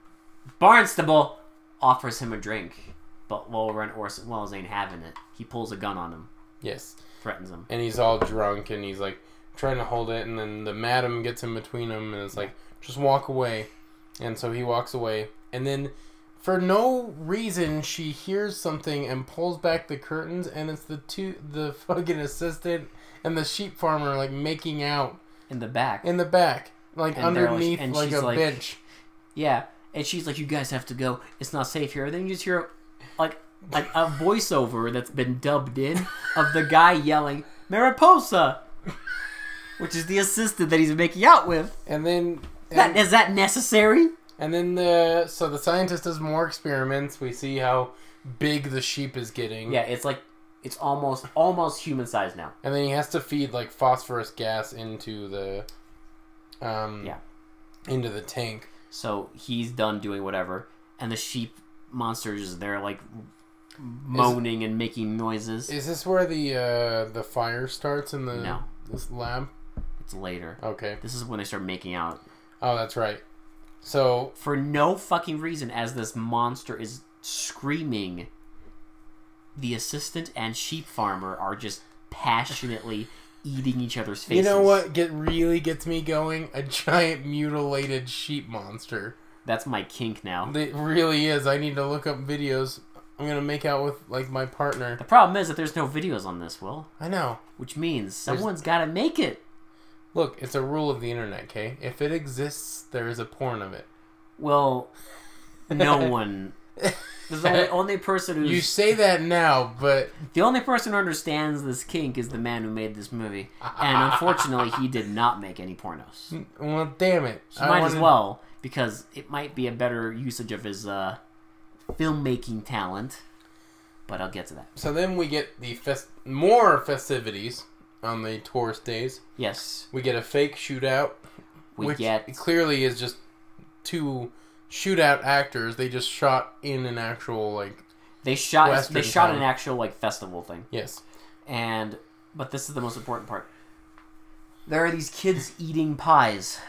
Speaker 2: Barnstable offers him a drink, but Lauren Orson Welles ain't having it. He pulls a gun on him,
Speaker 1: Yes.
Speaker 2: threatens him.
Speaker 1: And he's all drunk and he's, like, trying to hold it. And then the madam gets in between them and is like, just walk away. And so he walks away. And then, for no reason, she hears something and pulls back the curtains. And it's the two, the fucking assistant and the sheep farmer, like, making out
Speaker 2: In the back.
Speaker 1: in the back. Like,
Speaker 2: And they're like-
Speaker 1: underneath,
Speaker 2: and
Speaker 1: like,
Speaker 2: she's
Speaker 1: a
Speaker 2: like-
Speaker 1: bench.
Speaker 2: Yeah, and she's like, "You guys have to go. It's not safe here." And then you just hear, like, a, a voiceover that's been dubbed in of the guy yelling, "Mariposa," which is the assistant that he's making out with.
Speaker 1: And then...
Speaker 2: That,
Speaker 1: And,
Speaker 2: is that necessary?
Speaker 1: and then the... So the scientist does more experiments. We see how big the sheep is getting.
Speaker 2: Yeah, it's like it's almost almost human size now.
Speaker 1: And then he has to feed like phosphorus gas into the, um,
Speaker 2: Yeah.
Speaker 1: into the tank.
Speaker 2: So he's done doing whatever, and the sheep monsters they're like moaning and making noises.
Speaker 1: Is this where the uh, the fire starts in the
Speaker 2: No.
Speaker 1: this lab?
Speaker 2: It's later.
Speaker 1: Okay.
Speaker 2: This is when they start making out.
Speaker 1: Oh, that's right. So
Speaker 2: For no fucking reason, as this monster is screaming, the assistant and sheep farmer are just passionately eating each other's faces.
Speaker 1: you know what get really gets me going? A giant mutilated sheep monster.
Speaker 2: That's my kink now.
Speaker 1: It really is. I need to look up videos. I'm gonna make out with like my partner.
Speaker 2: The problem is that there's no videos on this, Will.
Speaker 1: I know.
Speaker 2: Which means someone's got to make it.
Speaker 1: Look, it's a rule of the internet, okay? If it exists, there is a porn of it.
Speaker 2: Well, no one. There's the only, only person who's
Speaker 1: You say that now, but
Speaker 2: the only person who understands this kink is the man who made this movie, and unfortunately, he did not make any pornos.
Speaker 1: well, damn it.
Speaker 2: He
Speaker 1: I
Speaker 2: might as
Speaker 1: wanted-
Speaker 2: well because it might be a better usage of his uh, filmmaking talent. But I'll get to that.
Speaker 1: So then we get the fest- more festivities on the tourist days.
Speaker 2: Yes,
Speaker 1: We get a fake shootout,
Speaker 2: we
Speaker 1: which
Speaker 2: get
Speaker 1: clearly is just two shootout actors. They just shot in an actual like
Speaker 2: they shot
Speaker 1: Western
Speaker 2: they shot
Speaker 1: town.
Speaker 2: an actual like festival thing.
Speaker 1: yes.
Speaker 2: And but this is the most important part. There are these kids eating pies,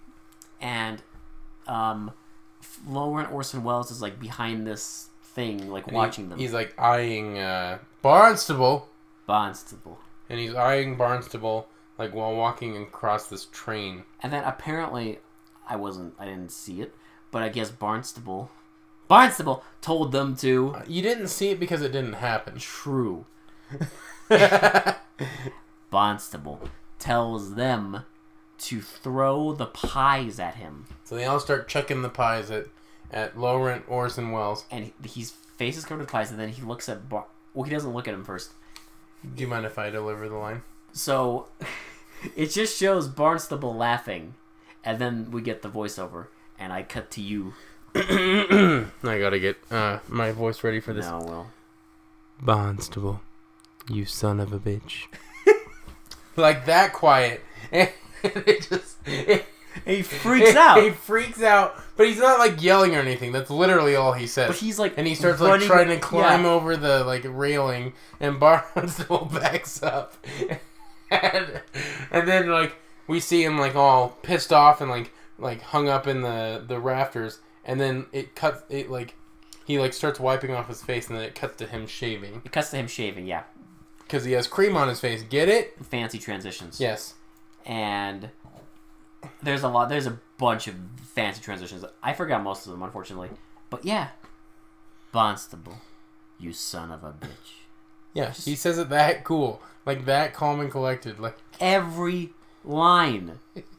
Speaker 2: and um, Lauren Orson Welles is like behind this thing, like
Speaker 1: And
Speaker 2: watching
Speaker 1: he,
Speaker 2: them.
Speaker 1: He's like eyeing uh, Barnstable,
Speaker 2: Barnstable.
Speaker 1: and he's eyeing Barnstable like while walking across this train.
Speaker 2: And then apparently, I wasn't, I didn't see it, but I guess Barnstable, Barnstable told them to.
Speaker 1: Uh, You didn't see it because it didn't happen.
Speaker 2: True. Barnstable tells them to throw the pies at him,
Speaker 1: So they all start chucking the pies at at Laurent Orson Welles.
Speaker 2: and he- his face is covered with pies. And then he looks at Bar. Well, he doesn't look at him first.
Speaker 1: Do you mind if I deliver the line?
Speaker 2: So It just shows Barnstable laughing, and then we get the voiceover, and I cut to you.
Speaker 1: I gotta get uh, my voice ready for this.
Speaker 2: No, Will.
Speaker 1: Barnstable, you son of a bitch. Like that quiet. And it just... It,
Speaker 2: he freaks out.
Speaker 1: He freaks out, but he's not like yelling or anything. That's literally all he says.
Speaker 2: But he's like,
Speaker 1: and he starts
Speaker 2: running,
Speaker 1: like trying to climb
Speaker 2: yeah.
Speaker 1: over the like railing, and Barnstable backs up, and, and then like we see him like all pissed off and like like hung up in the the rafters, and then it cuts it like he like starts wiping off his face, and then it cuts to him shaving.
Speaker 2: It cuts to him shaving, yeah,
Speaker 1: because he has cream on his face. Get it?
Speaker 2: Fancy transitions.
Speaker 1: Yes.
Speaker 2: And there's a lot. There's a bunch of fancy transitions. I forgot most of them, unfortunately. But yeah, Barnstable, you son of a bitch.
Speaker 1: Yeah, Just, he says it that cool, like that calm and collected, like
Speaker 2: every line.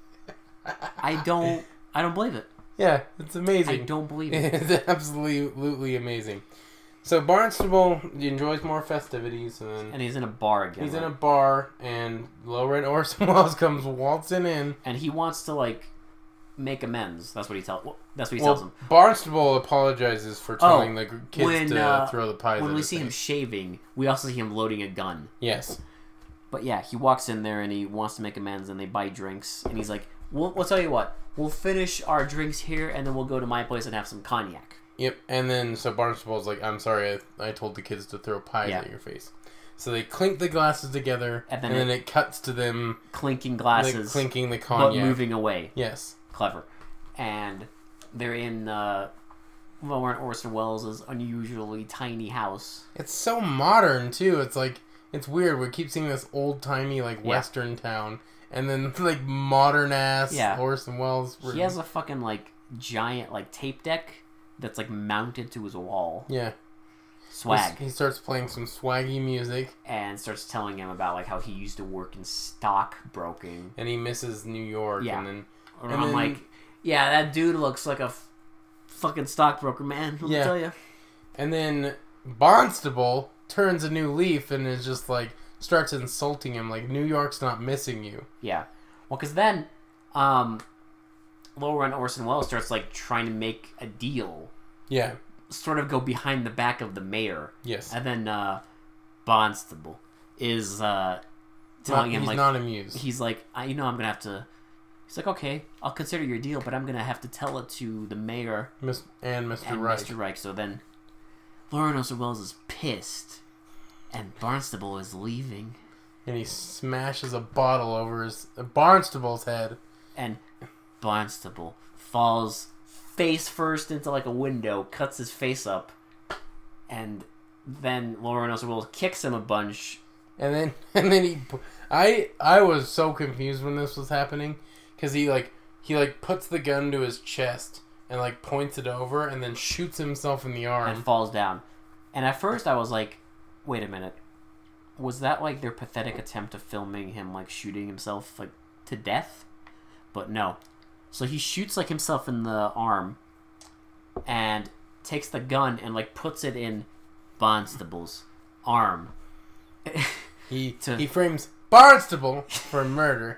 Speaker 2: I don't. I don't believe it.
Speaker 1: Yeah, it's amazing.
Speaker 2: I don't believe it.
Speaker 1: It's absolutely amazing. So Barnstable enjoys more festivities, and then
Speaker 2: and he's in a bar again.
Speaker 1: He's
Speaker 2: right?
Speaker 1: in a bar, and Low Rent Orson Welles comes waltzing in,
Speaker 2: and he wants to like make amends. That's what he tells. Well, that's what he
Speaker 1: well,
Speaker 2: tells him.
Speaker 1: Barnstable apologizes for telling
Speaker 2: oh,
Speaker 1: the kids
Speaker 2: when,
Speaker 1: to
Speaker 2: uh,
Speaker 1: throw the pies.
Speaker 2: When
Speaker 1: at
Speaker 2: we
Speaker 1: his
Speaker 2: see
Speaker 1: face.
Speaker 2: him shaving, we also see him loading a gun.
Speaker 1: Yes.
Speaker 2: But yeah, he walks in there and he wants to make amends, and they buy drinks, and he's like, "We'll, we'll tell you what. We'll finish our drinks here, and then we'll go to my place and have some cognac."
Speaker 1: Yep, and then so Barnstable's like, "I'm sorry, I, I told the kids to throw pies
Speaker 2: yeah.
Speaker 1: at your face." So they clink the glasses together, and then, and then it, it cuts to them
Speaker 2: clinking glasses,
Speaker 1: like, clinking the cognac,
Speaker 2: but moving away.
Speaker 1: Yes,
Speaker 2: clever. And they're in uh, Low Rent Orson Welles' unusually tiny house.
Speaker 1: It's so modern too. It's like it's weird. We keep seeing this old timey like yeah. Western town, and then like modern ass
Speaker 2: yeah.
Speaker 1: Orson Welles.
Speaker 2: He has a fucking like giant like tape deck that's like mounted to his wall.
Speaker 1: Yeah.
Speaker 2: Swag.
Speaker 1: He starts playing some swaggy music.
Speaker 2: And starts telling him about like how he used to work in stockbroking.
Speaker 1: And he misses New York.
Speaker 2: Yeah.
Speaker 1: And then...
Speaker 2: And
Speaker 1: and
Speaker 2: I'm
Speaker 1: then,
Speaker 2: like, yeah, that dude looks like a f- fucking stockbroker, man. Let me
Speaker 1: yeah.
Speaker 2: tell you.
Speaker 1: And then Barnstable turns a new leaf and is just like, starts insulting him. Like, New York's not missing you.
Speaker 2: Yeah. Well, because then... um. Low Rent Orson Welles starts like trying to make a deal.
Speaker 1: Yeah.
Speaker 2: Sort of go behind the back of the mayor.
Speaker 1: Yes.
Speaker 2: And then uh, Barnstable is uh, telling
Speaker 1: not,
Speaker 2: him
Speaker 1: he's
Speaker 2: like...
Speaker 1: He's not amused.
Speaker 2: He's like, I, you know, I'm going to have to... He's like, okay, I'll consider your deal, but I'm going to have to tell it to the mayor.
Speaker 1: Miss, and Mister
Speaker 2: and
Speaker 1: Reich.
Speaker 2: Mister Reich. So then Low Rent Orson Welles is pissed. And Barnstable is leaving.
Speaker 1: And he smashes a bottle over his... Uh, Barnstable's head.
Speaker 2: And... Barnstable falls face first into like a window, cuts his face up, and then Low Rent Orson Welles kicks him a bunch.
Speaker 1: And then, and then he, I, I was so confused when this was happening, because he like, he like puts the gun to his chest and like points it over, and then shoots himself in the arm
Speaker 2: and falls down. And at first I was like, wait a minute, was that like their pathetic attempt of filming him like shooting himself like to death? But no. So he shoots like himself in the arm and takes the gun and like puts it in Barnstable's arm.
Speaker 1: he
Speaker 2: to...
Speaker 1: he frames Barnstable for murder.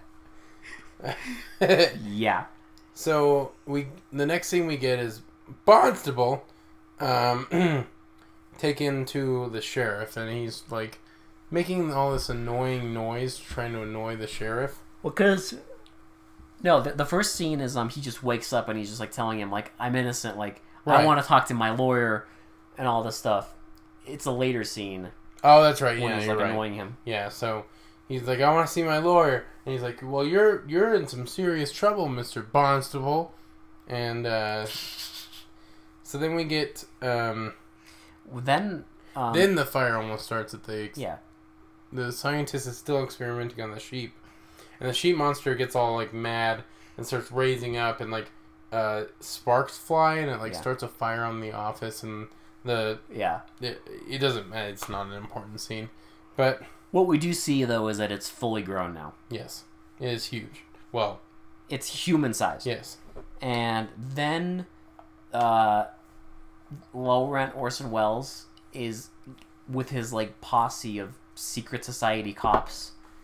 Speaker 2: Yeah.
Speaker 1: So we the next thing we get is Barnstable um, taken to the sheriff, and he's like making all this annoying noise trying to annoy the sheriff.
Speaker 2: Well, because... No, the, the first scene is um he just wakes up and he's just like telling him like, I'm innocent, like right. I want to talk to my lawyer and all this stuff. It's a later scene.
Speaker 1: Oh, that's right.
Speaker 2: When
Speaker 1: Yeah,
Speaker 2: he's
Speaker 1: you're
Speaker 2: like
Speaker 1: right.
Speaker 2: annoying him.
Speaker 1: Yeah, so he's like, I want to see my lawyer, and he's like, well, you're you're in some serious trouble, Mister Barnstable, and uh, so then we get um,
Speaker 2: then um,
Speaker 1: then the fire almost starts at the
Speaker 2: yeah.
Speaker 1: The scientist is still experimenting on the sheep. And the sheep monster gets all, like, mad and starts raising up, and, like, uh, sparks fly, and it, like, yeah. starts a fire on the office, and the...
Speaker 2: Yeah.
Speaker 1: It, it doesn't matter. It's not an important scene. But...
Speaker 2: What we do see, though, is that it's fully grown now.
Speaker 1: Yes. It is huge. Well...
Speaker 2: It's human-sized.
Speaker 1: Yes.
Speaker 2: And then, uh, Low Rent Orson Welles is with his, like, posse of secret society cops...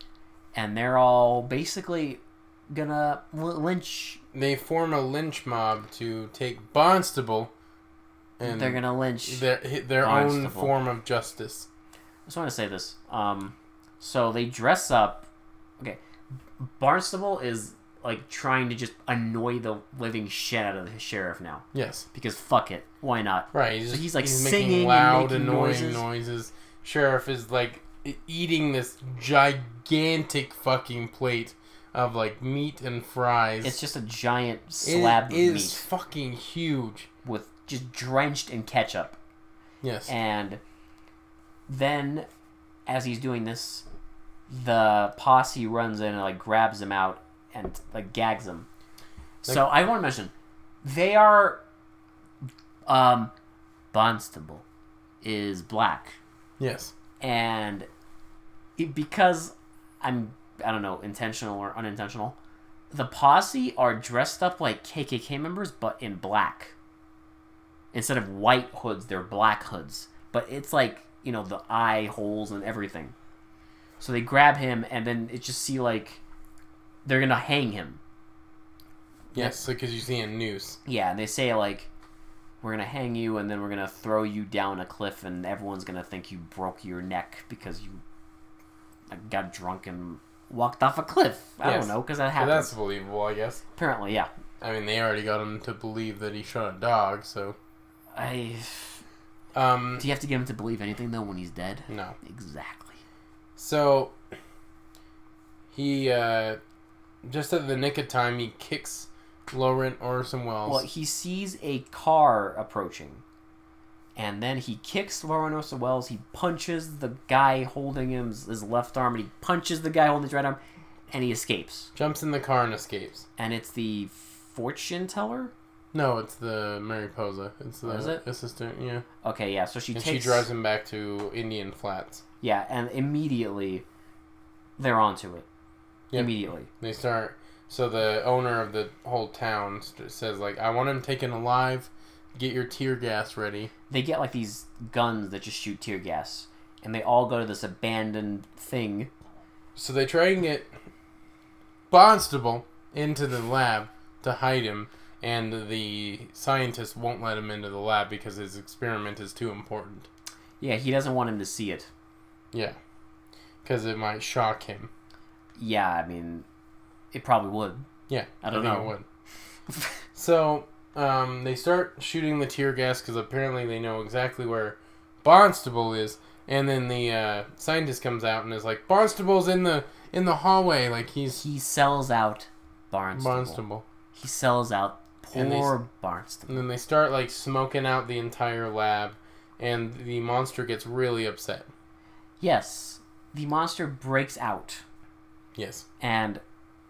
Speaker 2: and they're all basically gonna lynch.
Speaker 1: They form a lynch mob to take Barnstable, and
Speaker 2: they're gonna lynch
Speaker 1: their their own form of justice.
Speaker 2: I just want to say this. Um, so they dress up. Okay, Barnstable is like trying to just annoy the living shit out of the sheriff now.
Speaker 1: Yes,
Speaker 2: because fuck it, why not?
Speaker 1: Right. He's
Speaker 2: so
Speaker 1: just,
Speaker 2: he's like
Speaker 1: he's
Speaker 2: singing
Speaker 1: making loud,
Speaker 2: and making
Speaker 1: annoying
Speaker 2: noises.
Speaker 1: noises. Sheriff is like eating this gigantic fucking plate of like meat and fries.
Speaker 2: It's just a giant slab
Speaker 1: it
Speaker 2: of
Speaker 1: is
Speaker 2: meat
Speaker 1: fucking huge
Speaker 2: with just drenched in ketchup.
Speaker 1: Yes.
Speaker 2: And then, as he's doing this, the posse runs in and like grabs him out and like gags him. Like, so I want to mention, they are, um, Barnstable is black.
Speaker 1: Yes.
Speaker 2: And it, because I'm, I don't know, intentional or unintentional, the posse are dressed up like K K K members, but in black. Instead of white hoods, they're black hoods. But it's like, you know, the eye holes and everything. So they grab him, and then it just see like they're gonna hang him.
Speaker 1: Yes, because you see a noose.
Speaker 2: Yeah, and they say like, we're gonna hang you, and then we're gonna throw you down a cliff, and everyone's gonna think you broke your neck because you like, got drunk and walked off a cliff. I yes. don't know, because that happens.
Speaker 1: Well, that's believable, I guess.
Speaker 2: Apparently, yeah.
Speaker 1: I mean, they already got him to believe that he shot a dog, so.
Speaker 2: I.
Speaker 1: Um.
Speaker 2: Do you have to get him to believe anything though when he's dead?
Speaker 1: No.
Speaker 2: Exactly.
Speaker 1: So. He, uh, just at the nick of time, he kicks Laurent Orson Welles.
Speaker 2: Well, he sees a car approaching, and then he kicks Laurent Orson Welles. He punches the guy holding him his left arm, and he punches the guy holding his right arm, and he escapes.
Speaker 1: Jumps in the car and escapes.
Speaker 2: And it's the fortune teller?
Speaker 1: No, it's the Mariposa. It's the
Speaker 2: oh, is it?
Speaker 1: assistant, yeah.
Speaker 2: Okay, yeah, so she
Speaker 1: and
Speaker 2: takes...
Speaker 1: she drives him back to Indian Flats.
Speaker 2: Yeah, and immediately they're onto it. Yep. Immediately.
Speaker 1: They start... So the owner of the whole town says, like, I want him taken alive. Get your tear gas ready.
Speaker 2: They get, like, these guns that just shoot tear gas. And they all go to this abandoned thing.
Speaker 1: So they try and get Barnstable into the lab to hide him. And the scientist won't let him into the lab because his experiment is too important.
Speaker 2: Yeah, he doesn't want him to see it.
Speaker 1: Yeah. Because it might shock him.
Speaker 2: Yeah, I mean... It probably would.
Speaker 1: Yeah,
Speaker 2: I don't
Speaker 1: I think
Speaker 2: know.
Speaker 1: It would. So, um, they start shooting the tear gas because apparently they know exactly where Barnstable is. And then the uh, scientist comes out and is like, Barnstable's in the in the hallway. Like he's
Speaker 2: he sells out Barnstable.
Speaker 1: Barnstable.
Speaker 2: He sells out poor
Speaker 1: and they,
Speaker 2: Barnstable.
Speaker 1: And then they start like smoking out the entire lab, and the monster gets really upset.
Speaker 2: Yes, the monster breaks out.
Speaker 1: Yes,
Speaker 2: and.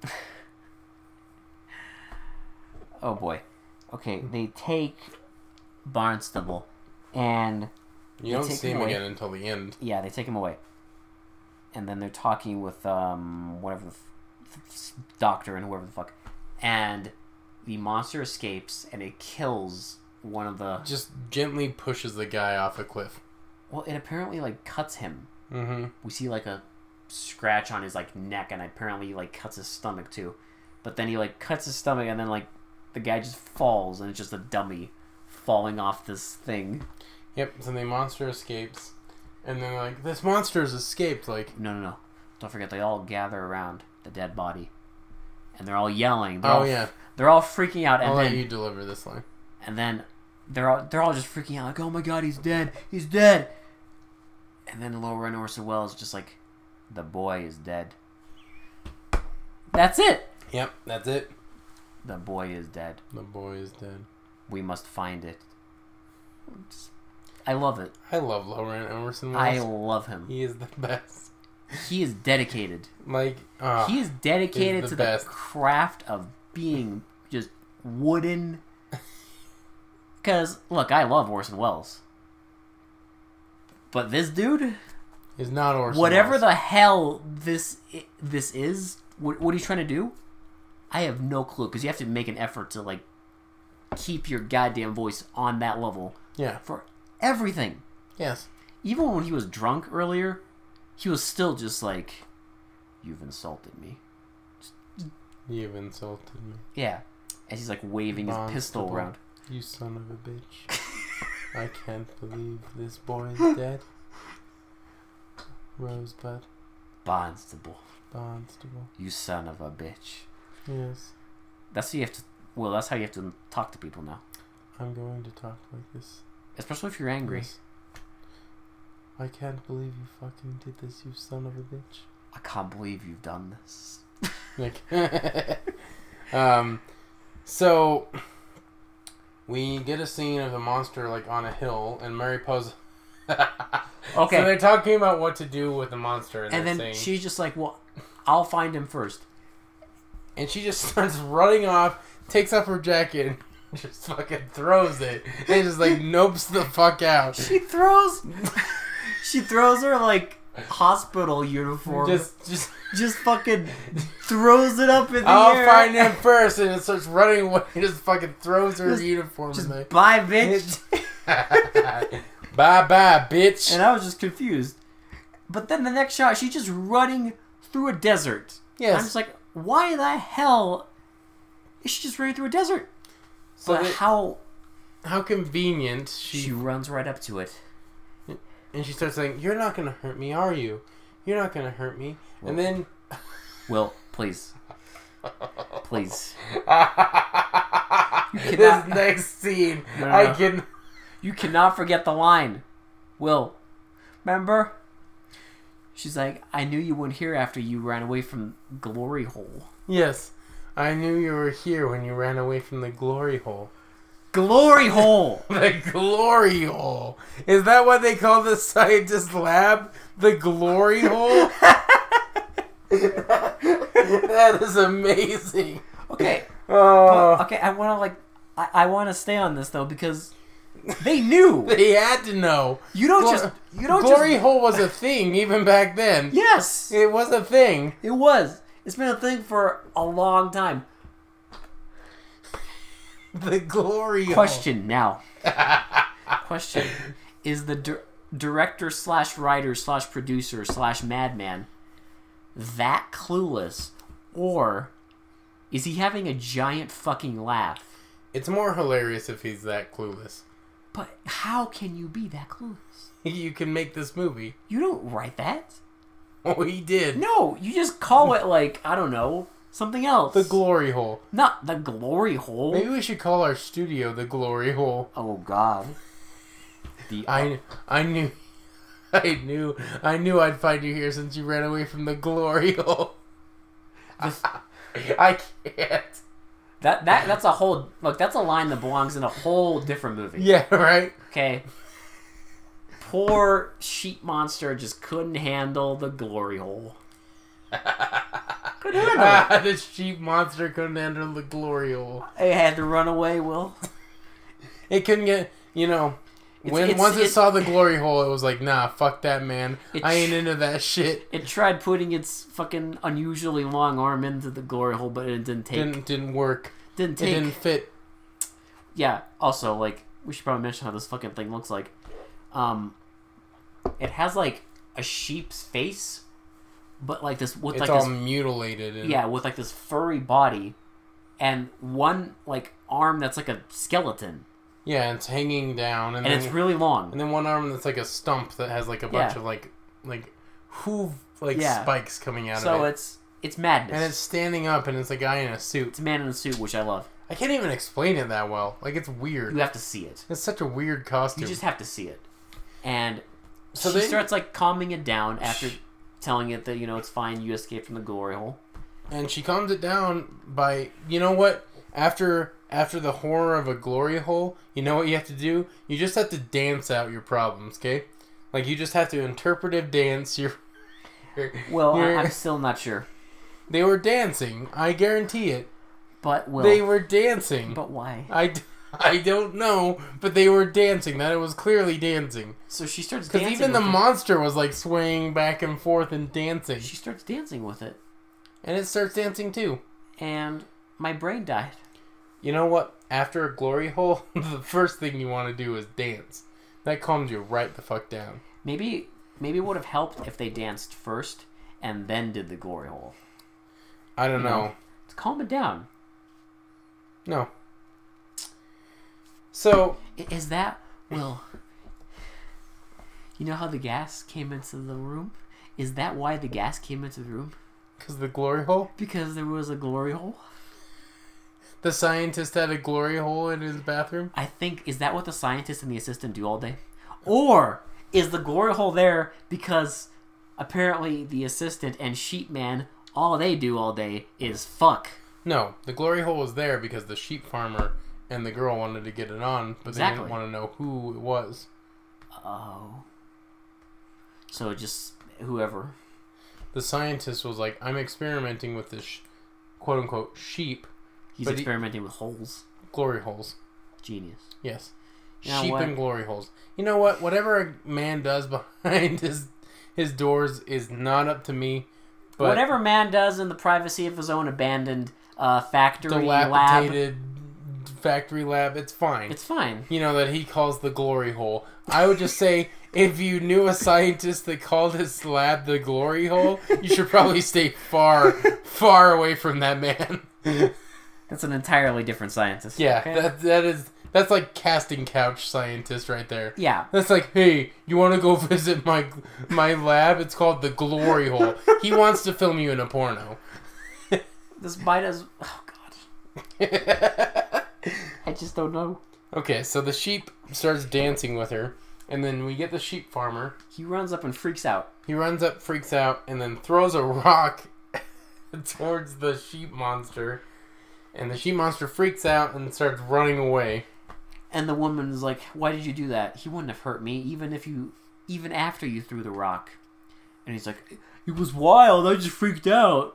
Speaker 2: Oh boy. Okay, they take Barnstable and
Speaker 1: you don't see him, him again until the end.
Speaker 2: Yeah, they take him away. And then they're talking with um whatever the f- doctor and whoever the fuck. And the monster escapes and it kills one of the
Speaker 1: just gently pushes the guy off a cliff.
Speaker 2: Well, it apparently like cuts him.
Speaker 1: Mm-hmm.
Speaker 2: We see like a scratch on his like neck, and apparently he like cuts his stomach too. But then he like cuts his stomach, and then like the guy just falls, and it's just a dummy falling off this thing.
Speaker 1: Yep. So the monster escapes, and then like this monster's escaped. Like
Speaker 2: no, no, no! Don't forget, they all gather around the dead body, and they're all yelling. They're
Speaker 1: oh
Speaker 2: all,
Speaker 1: yeah.
Speaker 2: They're all freaking out, and
Speaker 1: I'll
Speaker 2: then
Speaker 1: let you deliver this line.
Speaker 2: And then they're all they're all just freaking out, like, "Oh my God, he's dead! He's dead!" And then Laurent Orson Welles is just like, "The boy is dead." That's it.
Speaker 1: Yep, that's it.
Speaker 2: The boy is dead.
Speaker 1: The boy is dead.
Speaker 2: We must find it. I love it.
Speaker 1: I love Laurent Orson
Speaker 2: I
Speaker 1: Welles.
Speaker 2: love him.
Speaker 1: He is the best.
Speaker 2: He is dedicated.
Speaker 1: Like uh,
Speaker 2: he is dedicated
Speaker 1: the
Speaker 2: to
Speaker 1: best.
Speaker 2: the craft of being just wooden. Because look, I love Orson Welles, but this dude
Speaker 1: is not Orson
Speaker 2: whatever
Speaker 1: Welles.
Speaker 2: the hell this this is. What, what he's trying to do, I have no clue. Because you have to make an effort to like keep your goddamn voice on that level.
Speaker 1: Yeah.
Speaker 2: For everything.
Speaker 1: Yes.
Speaker 2: Even when he was drunk earlier, he was still just like, You've insulted me.
Speaker 1: You've insulted me.
Speaker 2: Yeah. And he's like waving his pistol
Speaker 1: Barnstable,
Speaker 2: around.
Speaker 1: You son of a bitch. I can't believe this boy is dead. Rosebud.
Speaker 2: Barnstable.
Speaker 1: Barnstable.
Speaker 2: You son of a bitch.
Speaker 1: Yes.
Speaker 2: That's how you have to. Well, that's how you have to talk to people now.
Speaker 1: I'm going to talk like this.
Speaker 2: Especially if you're angry.
Speaker 1: Yes. I can't believe you fucking did this, you son of a bitch.
Speaker 2: I can't believe you've done this.
Speaker 1: Like, um, so we get a scene of the monster like on a hill, and Mary Pose.
Speaker 2: Okay.
Speaker 1: So they're talking about what to do with the monster, and,
Speaker 2: And
Speaker 1: they're
Speaker 2: then
Speaker 1: saying,
Speaker 2: she's just like, "Well, I'll find him first."
Speaker 1: and she just starts running off, takes off her jacket, and just fucking throws it, and just like nopes the fuck out.
Speaker 2: She throws. She throws her like hospital uniform.
Speaker 1: Just, just.
Speaker 2: just fucking throws it up in the
Speaker 1: I'll
Speaker 2: air.
Speaker 1: find him first, and it starts running away. And just fucking throws her
Speaker 2: Just-
Speaker 1: uniform
Speaker 2: Just
Speaker 1: in the.
Speaker 2: bye, bitch.
Speaker 1: Bye bye, bitch.
Speaker 2: And I was just confused. But then the next shot, she's just running through a desert.
Speaker 1: Yes.
Speaker 2: I'm just like, why the hell is she just running through a desert?
Speaker 1: So
Speaker 2: But
Speaker 1: that-
Speaker 2: how
Speaker 1: How convenient. She,
Speaker 2: she runs right up to it.
Speaker 1: and she starts saying, "You're not gonna hurt me, are you? You're not gonna hurt me."
Speaker 2: Well,
Speaker 1: and then,
Speaker 2: Will, please. Please.
Speaker 1: this
Speaker 2: cannot-
Speaker 1: next scene,
Speaker 2: No, no,
Speaker 1: I
Speaker 2: no.
Speaker 1: can.
Speaker 2: You cannot forget the line. Will, remember? She's like, I knew you weren't here after you ran away from Glory Hole.
Speaker 1: Yes, I knew you were here when you ran away from the glory hole.
Speaker 2: Glory Hole!
Speaker 1: The glory hole. Is that what they call the scientist lab? The glory hole? That is amazing.
Speaker 2: Okay.
Speaker 1: Oh,
Speaker 2: But, okay, I want to, like, I, I want to stay on this, though, because they knew.
Speaker 1: they had to know.
Speaker 2: You don't
Speaker 1: Glo-
Speaker 2: just, you don't
Speaker 1: glory
Speaker 2: just.
Speaker 1: hole was a thing even back then.
Speaker 2: Yes!
Speaker 1: It was a thing.
Speaker 2: It was. It's been a thing for a long time.
Speaker 1: The glory
Speaker 2: Question now.
Speaker 1: hole.
Speaker 2: Question. Is the dir- director slash writer slash producer slash madman that clueless, or is he having a giant fucking laugh?
Speaker 1: It's more hilarious if he's that clueless.
Speaker 2: But how can you be that clueless?
Speaker 1: You can make this movie.
Speaker 2: You don't write that.
Speaker 1: Oh, he did.
Speaker 2: No, you just call it like, I don't know, something else.
Speaker 1: The glory hole.
Speaker 2: Not the glory hole.
Speaker 1: Maybe we should call our studio the glory hole.
Speaker 2: Oh God. The
Speaker 1: I, I knew, I knew, I knew I'd find you here since you ran away from the glory hole.
Speaker 2: This-
Speaker 1: I can't.
Speaker 2: that that that's a whole look. That's a line that belongs in a whole different movie.
Speaker 1: Yeah, right?
Speaker 2: Okay. Poor sheep monster just couldn't handle the glory hole. Couldn't handle it.
Speaker 1: Ah, the sheep monster couldn't handle the glory hole.
Speaker 2: It had to run away, Will.
Speaker 1: It couldn't get, you know,
Speaker 2: It's-
Speaker 1: when
Speaker 2: it's-
Speaker 1: once it
Speaker 2: it-
Speaker 1: saw the glory hole, it was like, nah, fuck that, man.
Speaker 2: It
Speaker 1: I ain't
Speaker 2: sh-
Speaker 1: into that shit.
Speaker 2: It tried putting its fucking unusually long arm into the glory hole, but it didn't take.
Speaker 1: Didn't didn't work.
Speaker 2: didn't
Speaker 1: It
Speaker 2: take.
Speaker 1: didn't fit.
Speaker 2: Yeah. Also, like, we should probably mention how this fucking thing looks like. Um, it has like a sheep's face, but like this with
Speaker 1: It's
Speaker 2: like
Speaker 1: all
Speaker 2: this.
Speaker 1: mutilated. And
Speaker 2: Yeah, with like this furry body, and one like arm that's like a skeleton,
Speaker 1: Yeah, it's hanging down, and,
Speaker 2: and
Speaker 1: then
Speaker 2: it's really long.
Speaker 1: and then one arm that's like a stump that has like a bunch
Speaker 2: Yeah.
Speaker 1: of like like hoof like
Speaker 2: Yeah.
Speaker 1: spikes coming out
Speaker 2: So
Speaker 1: of it.
Speaker 2: it's it's madness.
Speaker 1: And it's standing up, and it's a guy in a suit.
Speaker 2: It's a man in a suit, which I love.
Speaker 1: I can't even explain it that well. Like, it's weird.
Speaker 2: You have to see it.
Speaker 1: It's such a weird costume.
Speaker 2: You just have to see it. And
Speaker 1: So
Speaker 2: she
Speaker 1: they-
Speaker 2: starts like calming it down after telling it that, you know, it's fine, you escaped from the glory hole.
Speaker 1: And she calms it down by, you know what? After after the horror of a glory hole, you know what you have to do? You just have to dance out your problems, okay? Like, you just have to interpretive dance your... your
Speaker 2: Well, I,
Speaker 1: your-
Speaker 2: I'm still not sure.
Speaker 1: They were dancing. I guarantee it.
Speaker 2: But, Will,
Speaker 1: They were dancing.
Speaker 2: but why?
Speaker 1: I, d- I don't know, but they were dancing. That it was clearly dancing.
Speaker 2: So she starts
Speaker 1: Because
Speaker 2: dancing
Speaker 1: even the
Speaker 2: with it.
Speaker 1: monster was, like, swaying back and forth and dancing.
Speaker 2: She starts dancing with it.
Speaker 1: And it starts dancing, too.
Speaker 2: And my brain died.
Speaker 1: You know what? After a glory hole, the first thing you want to do is dance. That calms you right the fuck down.
Speaker 2: Maybe maybe it would have helped if they danced first, and then did the glory hole.
Speaker 1: I don't
Speaker 2: You
Speaker 1: know.
Speaker 2: know. To calm it down.
Speaker 1: No. So
Speaker 2: I- Is that... Well... You know how the gas came into the room? Is that why the gas came into the room?
Speaker 1: because the glory hole,
Speaker 2: Because there was a glory hole?
Speaker 1: the scientist had a glory hole in his bathroom.
Speaker 2: I think... Is that what the scientist and the assistant do all day? Or is the glory hole there because apparently the assistant and Sheep Man, all they do all day is fuck?
Speaker 1: No, the glory hole was there because the sheep farmer and the girl wanted to get it on, but they
Speaker 2: Exactly.
Speaker 1: didn't want to know who it was.
Speaker 2: Oh. So just whoever.
Speaker 1: The scientist was like, I'm experimenting with this sh- quote-unquote sheep
Speaker 2: He's
Speaker 1: But he-
Speaker 2: experimenting with holes.
Speaker 1: glory holes.
Speaker 2: Genius.
Speaker 1: Yes.
Speaker 2: You know
Speaker 1: sheep
Speaker 2: what?
Speaker 1: and glory holes. You know what? Whatever a man does behind his his doors is not up to me. But
Speaker 2: Whatever man does in the privacy of his own abandoned uh, factory lab,
Speaker 1: dilapidated factory lab, it's fine.
Speaker 2: it's fine.
Speaker 1: You know, that he calls the glory hole. I would just say, if you knew a scientist that called his lab the glory hole, you should probably stay far, far away from that man.
Speaker 2: That's an entirely different scientist.
Speaker 1: Yeah,
Speaker 2: okay?
Speaker 1: that that is that's like casting couch scientist right there.
Speaker 2: Yeah.
Speaker 1: That's like, hey, you want to go visit my my lab? It's called the glory hole. He wants to film you in a porno.
Speaker 2: This bite is... Oh, God. I just don't know.
Speaker 1: Okay, so the sheep starts dancing with her, and then we get the sheep farmer.
Speaker 2: He runs up and freaks out.
Speaker 1: He runs up, freaks out, and then throws a rock towards the sheep monster. And the sheep monster freaks out and starts running away.
Speaker 2: And the woman's like, why did you do that? He wouldn't have hurt me, even if you... Even after you threw the rock. And he's like, it was wild, I just freaked out.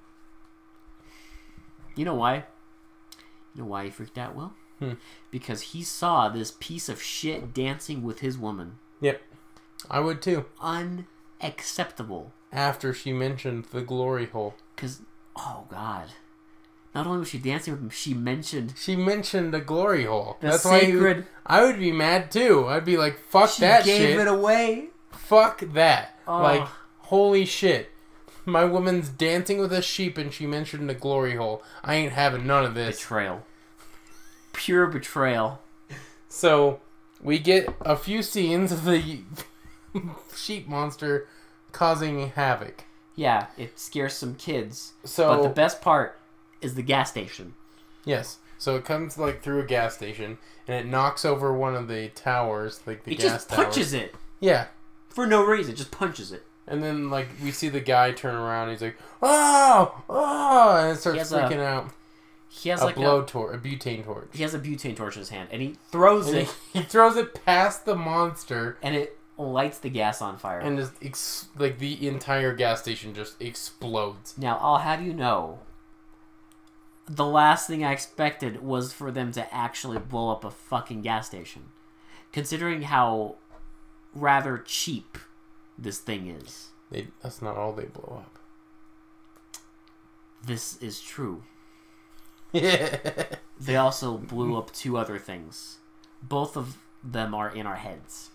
Speaker 2: You know why? You know why he freaked out, Will?
Speaker 1: Hmm.
Speaker 2: Because he saw this piece of shit dancing with his woman.
Speaker 1: Yep. I would too.
Speaker 2: Unacceptable.
Speaker 1: After she mentioned the glory hole.
Speaker 2: Because, oh God. Not only was she dancing with him, she mentioned
Speaker 1: She mentioned the glory hole.
Speaker 2: the
Speaker 1: That's why
Speaker 2: sacred...
Speaker 1: you, I would be mad too. I'd be like, fuck
Speaker 2: she
Speaker 1: that
Speaker 2: gave
Speaker 1: shit.
Speaker 2: it away.
Speaker 1: Fuck that.
Speaker 2: Oh.
Speaker 1: Like, holy shit. My woman's dancing with a sheep and she mentioned the glory hole. I ain't having none of this.
Speaker 2: Betrayal. Pure betrayal.
Speaker 1: So, we get a few scenes of the sheep monster causing havoc.
Speaker 2: Yeah, it scares some kids.
Speaker 1: So,
Speaker 2: But the best part is the gas station.
Speaker 1: yes. So it comes like through a gas station and it knocks over one of the towers, like the
Speaker 2: It
Speaker 1: gas
Speaker 2: just
Speaker 1: towers.
Speaker 2: punches it.
Speaker 1: Yeah.
Speaker 2: For no reason. Just punches it.
Speaker 1: And then like we see the guy turn around and he's like, "Oh! Oh!" and it starts
Speaker 2: He has a-
Speaker 1: freaking out.
Speaker 2: He has
Speaker 1: A
Speaker 2: like
Speaker 1: blow
Speaker 2: a...
Speaker 1: torch, a butane torch.
Speaker 2: He has a butane torch in his hand. And he throws
Speaker 1: And
Speaker 2: it.
Speaker 1: he, he throws it past the monster
Speaker 2: And it lights the gas on fire.
Speaker 1: and just ex- like the entire gas station just explodes.
Speaker 2: Now, I'll have you know, the last thing I expected was for them to actually blow up a fucking gas station. Considering how rather cheap this thing is.
Speaker 1: They, that's not all they blow up.
Speaker 2: This is true.
Speaker 1: Yeah.
Speaker 2: They also blew up two other things. Both of them are in our heads.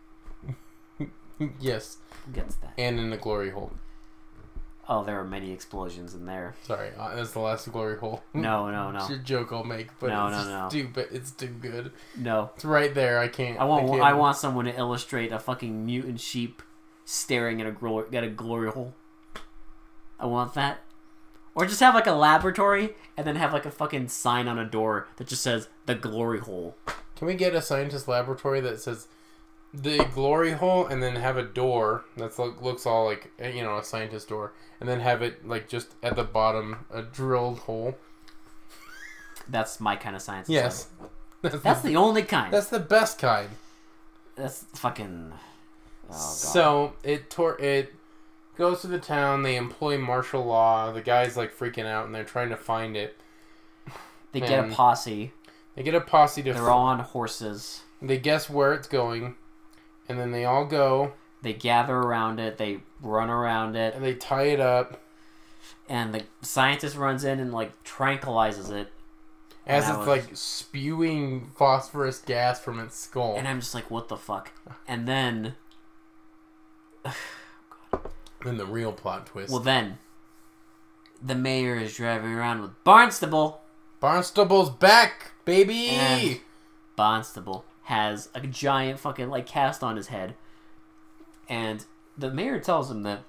Speaker 1: Yes.
Speaker 2: Who gets that?
Speaker 1: And in the glory hole.
Speaker 2: Oh, there are many explosions in there.
Speaker 1: Sorry, uh, that's the last glory hole.
Speaker 2: No, no,
Speaker 1: It's
Speaker 2: no.
Speaker 1: a joke I'll make, but
Speaker 2: No,
Speaker 1: it's
Speaker 2: no,
Speaker 1: just
Speaker 2: no.
Speaker 1: stupid. It's too good.
Speaker 2: No.
Speaker 1: It's right there. I can't.
Speaker 2: I want
Speaker 1: can't.
Speaker 2: I want someone to illustrate a fucking mutant sheep staring at a glory at a glory hole. I want that. Or just have like a laboratory and then have like a fucking sign on a door that just says the glory hole.
Speaker 1: Can we get a scientist laboratory that says the glory hole and then have a door that looks all like, you know, a scientist door, and then have it like just at the bottom a drilled hole?
Speaker 2: That's my kind of science.
Speaker 1: Yes. That's,
Speaker 2: That's the only kind.
Speaker 1: that's the best kind.
Speaker 2: That's fucking. Oh, God.
Speaker 1: So it tor- it goes to the town. They employ martial law. The guy's like freaking out, and they're trying to find it.
Speaker 2: they get
Speaker 1: and
Speaker 2: a posse.
Speaker 1: They get a posse to.
Speaker 2: They're all on horses.
Speaker 1: They guess where it's going, and then they all go
Speaker 2: They gather around it. They run around it,
Speaker 1: and they tie it up
Speaker 2: and the scientist runs in and like tranquilizes it.
Speaker 1: as
Speaker 2: And
Speaker 1: it's
Speaker 2: I was-
Speaker 1: like spewing phosphorus gas from its skull.
Speaker 2: And I'm just like, what the fuck? And then,
Speaker 1: And the real plot twist.
Speaker 2: Well, then, the mayor is driving around with Barnstable.
Speaker 1: Barnstable's back, baby!
Speaker 2: And Barnstable has a giant fucking, like, cast on his head. And the mayor tells him that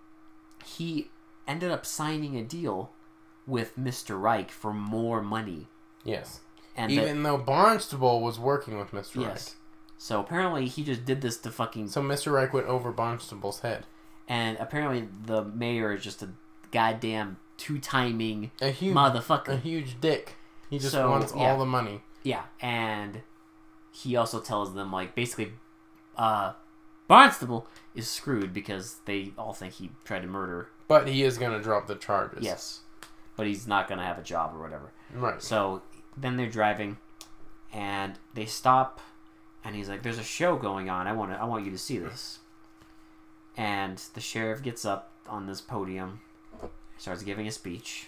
Speaker 2: he ended up signing a deal with Mister Reich for more money.
Speaker 1: Yes.
Speaker 2: And
Speaker 1: Even
Speaker 2: that,
Speaker 1: though Barnstable was working with Mister
Speaker 2: yes.
Speaker 1: Reich.
Speaker 2: So apparently he just did this to fucking...
Speaker 1: So Mister Reich went over Barnstable's head.
Speaker 2: And apparently the mayor is just a goddamn two-timing
Speaker 1: A huge,
Speaker 2: motherfucker.
Speaker 1: A huge dick. He just
Speaker 2: So,
Speaker 1: wants
Speaker 2: yeah.
Speaker 1: all the money.
Speaker 2: Yeah, and he also tells them, like, basically, uh, Barnstable is screwed because they all think he tried to murder.
Speaker 1: But he is going to drop the charges.
Speaker 2: Yes. But he's not going to have a job or whatever.
Speaker 1: Right.
Speaker 2: So then they're driving, and they stop, and he's like, there's a show going on. I want to, I want you to see this. And the sheriff gets up on this podium, starts giving a speech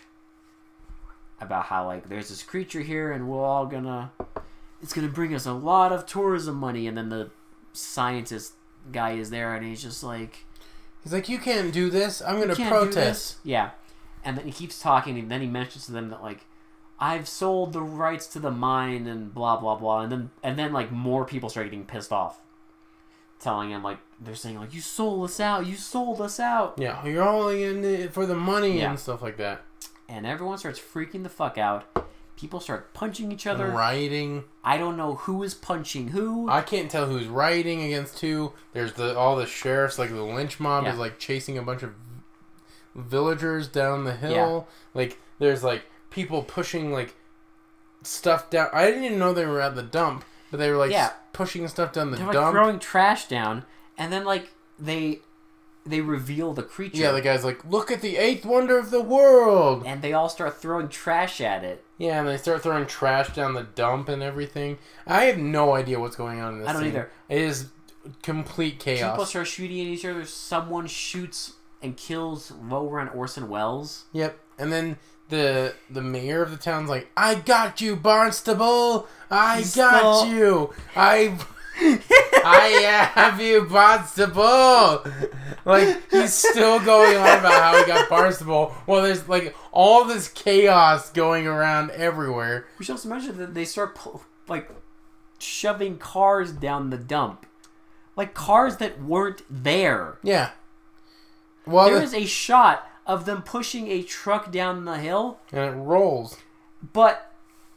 Speaker 2: about how, like, there's this creature here, and we're all gonna... It's gonna bring us a lot of tourism money. And then the scientist guy is there, and he's just like...
Speaker 1: He's like, you can't do this. I'm going to
Speaker 2: "You can't do
Speaker 1: protest.
Speaker 2: this." Yeah. And then he keeps talking, and then he mentions to them that, like, I've sold the rights to the mine, and blah, blah, blah. And then, and then like, more people start getting pissed off. Telling him, like, they're saying, like, you sold us out, you sold us out.
Speaker 1: Yeah, you're only in it for the money
Speaker 2: Yeah.
Speaker 1: and stuff like that.
Speaker 2: And everyone starts freaking the fuck out. People start punching each other.
Speaker 1: Rioting.
Speaker 2: I don't know who is punching who.
Speaker 1: I can't tell who's rioting against who. There's the all the sheriffs, like the lynch mob
Speaker 2: Yeah.
Speaker 1: is like chasing a bunch of villagers down the hill. Yeah. Like there's like people pushing like stuff down. I didn't even know they were at the dump, but they were like
Speaker 2: Yeah.
Speaker 1: pushing stuff down the
Speaker 2: They're like
Speaker 1: dump.
Speaker 2: throwing trash down, and then like they they reveal the creature.
Speaker 1: Yeah, the guy's like, look at the eighth wonder of the world.
Speaker 2: And they all start throwing trash at it.
Speaker 1: Yeah, and they start throwing trash down the dump and everything. I have no idea what's going on in this
Speaker 2: I don't
Speaker 1: scene.
Speaker 2: either.
Speaker 1: It is complete chaos.
Speaker 2: People start shooting at each other. Someone shoots and kills Rowan Orson Welles.
Speaker 1: Yep, and then the the mayor of the town's like, I got you, Barnstable! I
Speaker 2: He's
Speaker 1: got
Speaker 2: still-
Speaker 1: you! I... I have you, Barnstable! Like, he's still going on about how he got Barnstable. Well, there's, like, all this chaos going around everywhere.
Speaker 2: We should also mention that they start, pu- like, shoving cars down the dump. Like, cars that weren't there.
Speaker 1: Yeah. Well,
Speaker 2: There
Speaker 1: the-
Speaker 2: is a shot of them pushing a truck down the hill,
Speaker 1: and it rolls.
Speaker 2: but...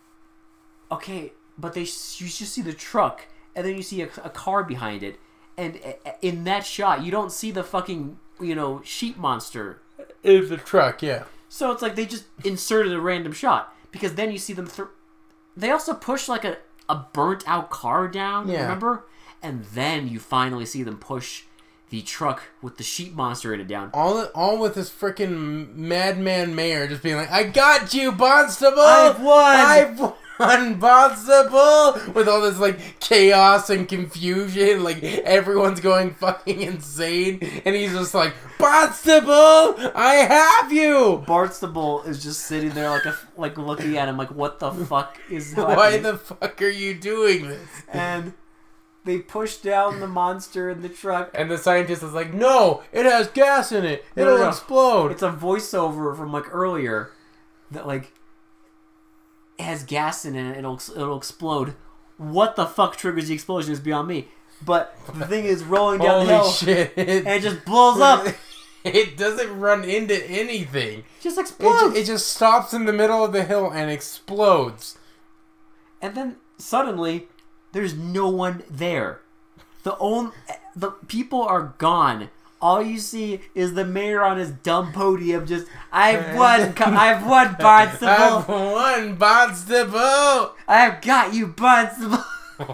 Speaker 2: Okay, but they you just see the truck, and then you see a, a car behind it, and in that shot, you don't see the fucking, you know, sheep monster.
Speaker 1: It's a truck, yeah.
Speaker 2: So it's like they just inserted a random shot, because then you see them... Th- they also push, like, a, a burnt-out car down,
Speaker 1: Yeah.
Speaker 2: remember? And then you finally see them push the truck with the sheep monster in it down.
Speaker 1: All all with this freaking madman mayor just being like, I got you, Barnstable!
Speaker 2: I've won!
Speaker 1: I've won, Barnstable! With all this, like, chaos and confusion, like, everyone's going fucking insane, and he's just like, Barnstable! I have you!
Speaker 2: Barnstable is just sitting there like a, like looking at him like, what the fuck is happening?
Speaker 1: Why the fuck are you doing this?
Speaker 2: And they push down the monster in the truck.
Speaker 1: And the scientist is like, no, it has gas in it.
Speaker 2: No,
Speaker 1: It'll
Speaker 2: no, no.
Speaker 1: explode.
Speaker 2: It's a voiceover from like earlier that like it has gas in it. It'll it'll explode. What the fuck triggers the explosion is beyond me. But the thing is rolling down
Speaker 1: Holy
Speaker 2: the hill,
Speaker 1: shit.
Speaker 2: and it just blows up.
Speaker 1: It doesn't run into anything.
Speaker 2: It just
Speaker 1: It,
Speaker 2: explodes.
Speaker 1: ju- it just stops in the middle of the hill and explodes.
Speaker 2: And then suddenly, there's no one there. The only the people are gone. All you see is the mayor on his dumb podium. Just I've won. I've won,
Speaker 1: I've
Speaker 2: Barnstable.
Speaker 1: won, Barnstable!
Speaker 2: I've got you, Barnstable.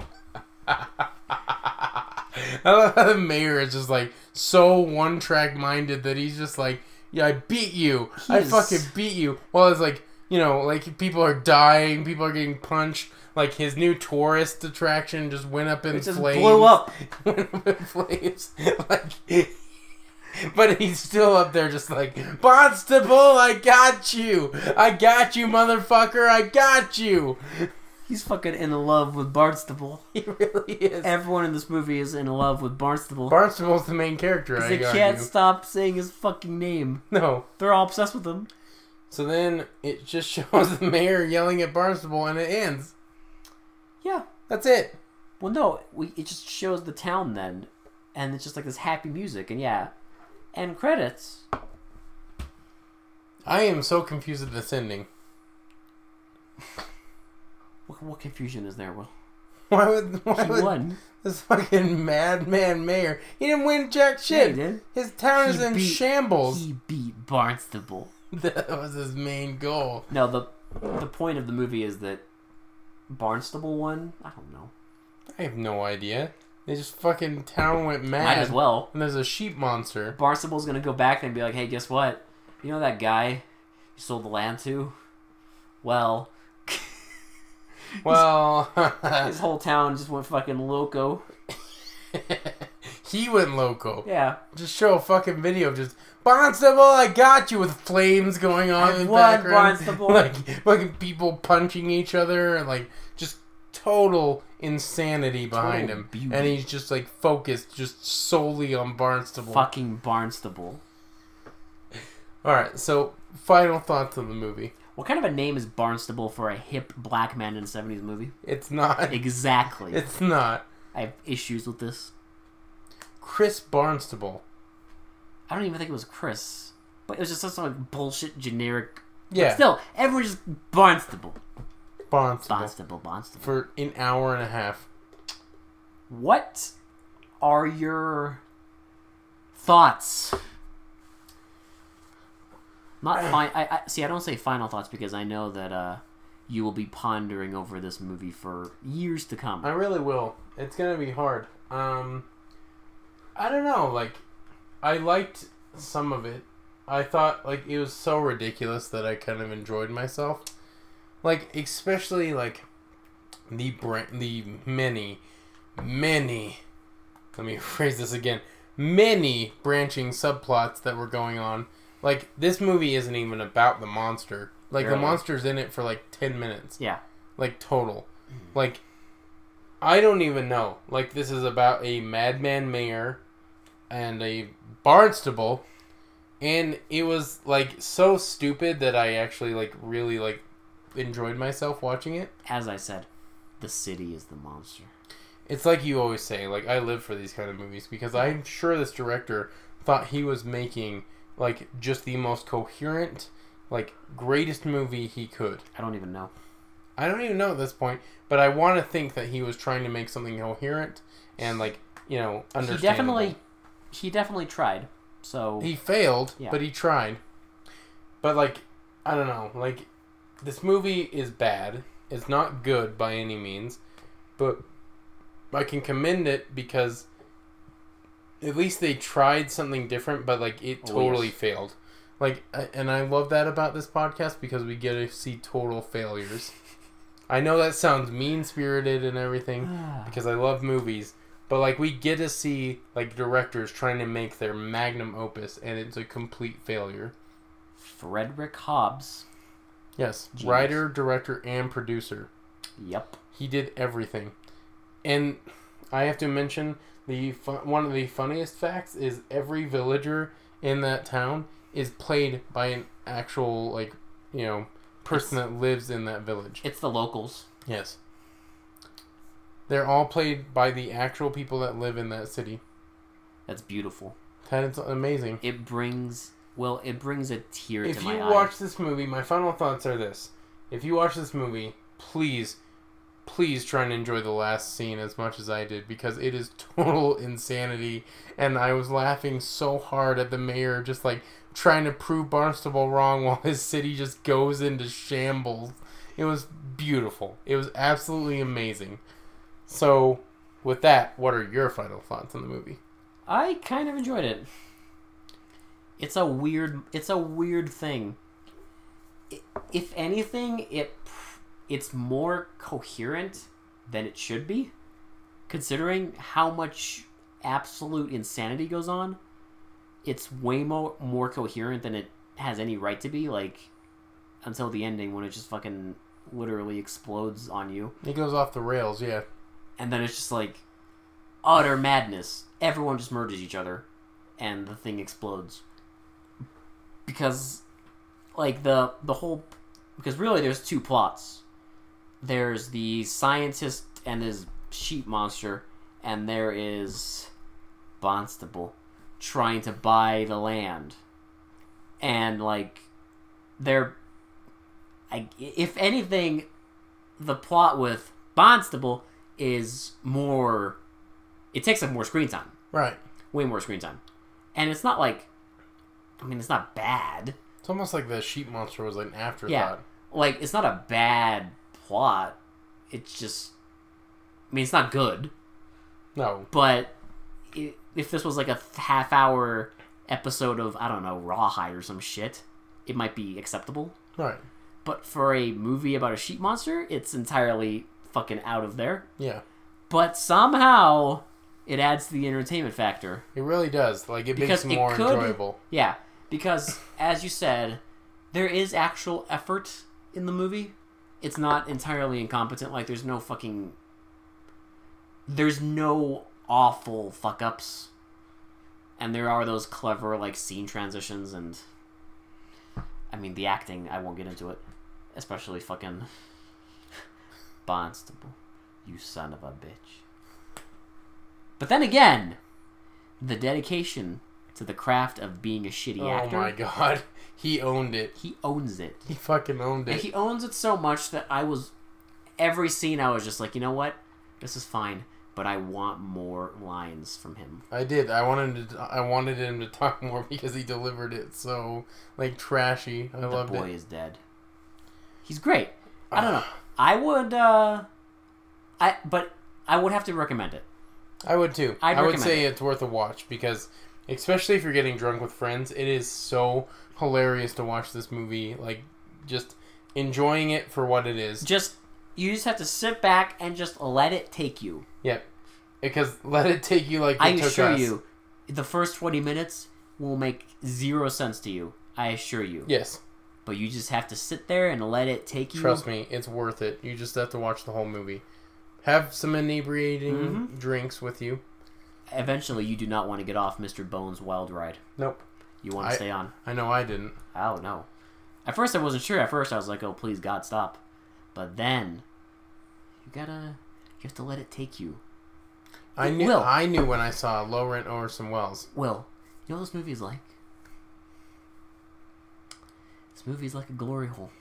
Speaker 1: I love how the mayor is just like so one track minded that he's just like, yeah, I beat you.
Speaker 2: He
Speaker 1: I
Speaker 2: is-
Speaker 1: fucking beat you. Well, it's like, you know, like people are dying, people are getting punched. Like his new tourist attraction just went up in
Speaker 2: It just
Speaker 1: flames.
Speaker 2: blew up.
Speaker 1: Went up in flames. Like, but he's still up there just like, Barnstable, I got you. I got you, motherfucker. I got you.
Speaker 2: He's fucking in love with Barnstable.
Speaker 1: He really is.
Speaker 2: Everyone in this movie is in love with Barnstable.
Speaker 1: Barnstable's the main character. I
Speaker 2: Because they can't
Speaker 1: argue.
Speaker 2: stop saying his fucking name.
Speaker 1: No.
Speaker 2: They're all obsessed with him.
Speaker 1: So then it just shows the mayor yelling at Barnstable, and it ends.
Speaker 2: Yeah.
Speaker 1: That's it.
Speaker 2: Well, no, we, it just shows the town then, and it's just like this happy music, and yeah, end credits.
Speaker 1: I am so confused at this ending.
Speaker 2: What, what confusion is there, Will?
Speaker 1: Why would why
Speaker 2: He
Speaker 1: would
Speaker 2: won.
Speaker 1: this fucking madman mayor? He didn't win jack shit.
Speaker 2: Yeah, he did.
Speaker 1: His town
Speaker 2: He
Speaker 1: is in
Speaker 2: beat-
Speaker 1: shambles.
Speaker 2: He beat Barnstable.
Speaker 1: That was his main goal.
Speaker 2: No, the the point of the movie is that Barnstable won. I don't know.
Speaker 1: I have no idea. They just fucking town went mad.
Speaker 2: Might as well.
Speaker 1: And there's a sheep monster.
Speaker 2: Barnstable's gonna go back and be like, "Hey, guess what? You know that guy you sold the land to? Well,
Speaker 1: Well,
Speaker 2: his whole town just went fucking loco."
Speaker 1: he went loco.
Speaker 2: Yeah.
Speaker 1: Just show a fucking video of just Barnstable, I got you, with flames going on
Speaker 2: I
Speaker 1: in the
Speaker 2: won,
Speaker 1: background.
Speaker 2: Barnstable.
Speaker 1: Like fucking people punching each other and like just total insanity behind
Speaker 2: Total
Speaker 1: him.
Speaker 2: beauty.
Speaker 1: And he's just like focused just solely on Barnstable.
Speaker 2: Fucking Barnstable.
Speaker 1: Alright, so final thoughts on the movie.
Speaker 2: What kind of a name is Barnstable for a hip black man in a seventies movie?
Speaker 1: It's not.
Speaker 2: Exactly.
Speaker 1: It's not.
Speaker 2: I have issues with this.
Speaker 1: Chris Barnstable.
Speaker 2: I don't even think it was Chris. But it was just some like bullshit generic.
Speaker 1: Yeah.
Speaker 2: But still, everyone just Barnstable.
Speaker 1: Barnstable.
Speaker 2: Barnstable, Barnstable.
Speaker 1: For an hour and a half.
Speaker 2: What are your thoughts? Not fine. I, I see. I don't say final thoughts because I know that uh, you will be pondering over this movie for years to come.
Speaker 1: I really will. It's gonna be hard. Um, I don't know. Like, I liked some of it. I thought like it was so ridiculous that I kind of enjoyed myself. Like, especially like the bra- the many, many. Let me phrase this again. Many branching subplots that were going on. Like, this movie isn't even about the monster. Like,
Speaker 2: Really?
Speaker 1: the monster's in it for like ten minutes.
Speaker 2: Yeah.
Speaker 1: Like, total. Like, I don't even know. Like, this is about a madman mayor and a Barnstable. And it was, like, so stupid that I actually, like, really, like, enjoyed myself watching it.
Speaker 2: As I said, the city is the monster.
Speaker 1: It's like you always say, like, I live for these kind of movies because I'm sure this director thought he was making, like, just the most coherent, like, greatest movie he could.
Speaker 2: I don't even know.
Speaker 1: I don't even know at this point, but I want to think that he was trying to make something coherent and, like, you know, understandable.
Speaker 2: He definitely, he definitely tried. So
Speaker 1: He failed,
Speaker 2: Yeah.
Speaker 1: but he tried. But, like, I don't know. Like, this movie is bad. It's not good by any means. But I can commend it because at least they tried something different, but, like, it
Speaker 2: Oh,
Speaker 1: totally
Speaker 2: yes.
Speaker 1: failed. Like, I- and I love that about this podcast because we get to see total failures. I know that sounds mean-spirited and everything because I love movies, but, like, we get to see, like, directors trying to make their magnum opus, and it's a complete failure.
Speaker 2: Frederick Hobbs.
Speaker 1: Yes,
Speaker 2: Genius.
Speaker 1: writer, director, and producer.
Speaker 2: Yep.
Speaker 1: He did everything. And I have to mention, the fu- one of the funniest facts is every villager in that town is played by an actual, like, you know, person
Speaker 2: It's-
Speaker 1: that lives in that village.
Speaker 2: It's the locals.
Speaker 1: Yes. They're all played by the actual people that live in that city.
Speaker 2: That's beautiful.
Speaker 1: That is amazing.
Speaker 2: It brings well, it brings a tear
Speaker 1: If
Speaker 2: to
Speaker 1: you
Speaker 2: my
Speaker 1: watch
Speaker 2: eye.
Speaker 1: this movie, my final thoughts are this. If you watch this movie, please, please try and enjoy the last scene as much as I did because it is total insanity. And I was laughing so hard at the mayor just like trying to prove Barnstable wrong while his city just goes into shambles. It was beautiful. It was absolutely amazing. So, with that, what are your final thoughts on the movie?
Speaker 2: I kind of enjoyed it. It's a weird. It's a weird thing. I- If anything, it it's more coherent than it should be, considering how much absolute insanity goes on. It's way more more coherent than it has any right to be. Like until the ending, when it just fucking literally explodes on you.
Speaker 1: He goes off the rails, yeah.
Speaker 2: And then it's just like utter madness. Everyone just murders each other, and the thing explodes. Because, like, the the whole... Because really there's two plots. There's the scientist and his sheep monster, and there is Barnstable trying to buy the land. And, like, they're... I, if anything, the plot with Barnstable is more... It takes up more screen time.
Speaker 1: Right.
Speaker 2: Way more screen time. And it's not like... I mean, it's not bad.
Speaker 1: It's almost like the sheep monster was like an afterthought.
Speaker 2: Yeah. Like, it's not a bad plot. It's just... I mean, it's not good.
Speaker 1: No.
Speaker 2: But it, if this was like a half-hour episode of, I don't know, Rawhide or some shit, it might be acceptable.
Speaker 1: Right.
Speaker 2: But for a movie about a sheep monster, it's entirely fucking out of there.
Speaker 1: Yeah.
Speaker 2: But somehow, it adds to the entertainment factor.
Speaker 1: It really does. Like, it
Speaker 2: Because
Speaker 1: makes it more
Speaker 2: it could,
Speaker 1: enjoyable.
Speaker 2: Yeah. Because, as you said, there is actual effort in the movie. It's not entirely incompetent. Like, there's no fucking... There's no awful fuck-ups. And there are those clever, like, scene transitions and... I mean, the acting, I won't get into it. Especially fucking... Barnstable. You son of a bitch. But then again, the dedication to the craft of being a shitty
Speaker 1: oh
Speaker 2: actor...
Speaker 1: Oh my god. He owned it.
Speaker 2: He owns it.
Speaker 1: He fucking owned it.
Speaker 2: And he owns it so much that I was... Every scene I was just like, you know what? This is fine. But I want more lines from him.
Speaker 1: I did. I wanted to. I wanted him to talk more because he delivered it so like trashy. I
Speaker 2: the
Speaker 1: loved it.
Speaker 2: boy is dead. He's great. I don't know. I would. uh I but I would have to recommend it.
Speaker 1: I would too.
Speaker 2: I'd
Speaker 1: I would
Speaker 2: recommend
Speaker 1: say
Speaker 2: it.
Speaker 1: it's worth a watch because, especially if you're getting drunk with friends, it is so hilarious to watch this movie. Like, just enjoying it for what it is.
Speaker 2: Just you just have to sit back and just let it take you.
Speaker 1: Yep. Because let it take you like it
Speaker 2: I
Speaker 1: took
Speaker 2: assure
Speaker 1: us.
Speaker 2: you, the first twenty minutes will make zero sense to you. I assure you.
Speaker 1: Yes.
Speaker 2: But you just have to sit there and let it take you.
Speaker 1: Trust me, it's worth it. You just have to watch the whole movie. Have some inebriating
Speaker 2: Mm-hmm.
Speaker 1: drinks with you.
Speaker 2: Eventually, you do not want to get off Mister Bones' wild ride.
Speaker 1: Nope.
Speaker 2: You want to
Speaker 1: I-
Speaker 2: stay on.
Speaker 1: I know I didn't.
Speaker 2: Oh, no. At first, I wasn't sure. At first, I was like, oh, please, God, stop. But then, you gotta... You have to let it take you.
Speaker 1: I knew.
Speaker 2: Will.
Speaker 1: I knew when I saw Low Rent Orson Welles.
Speaker 2: Will, you know what this movie is like? This movie is like a glory hole.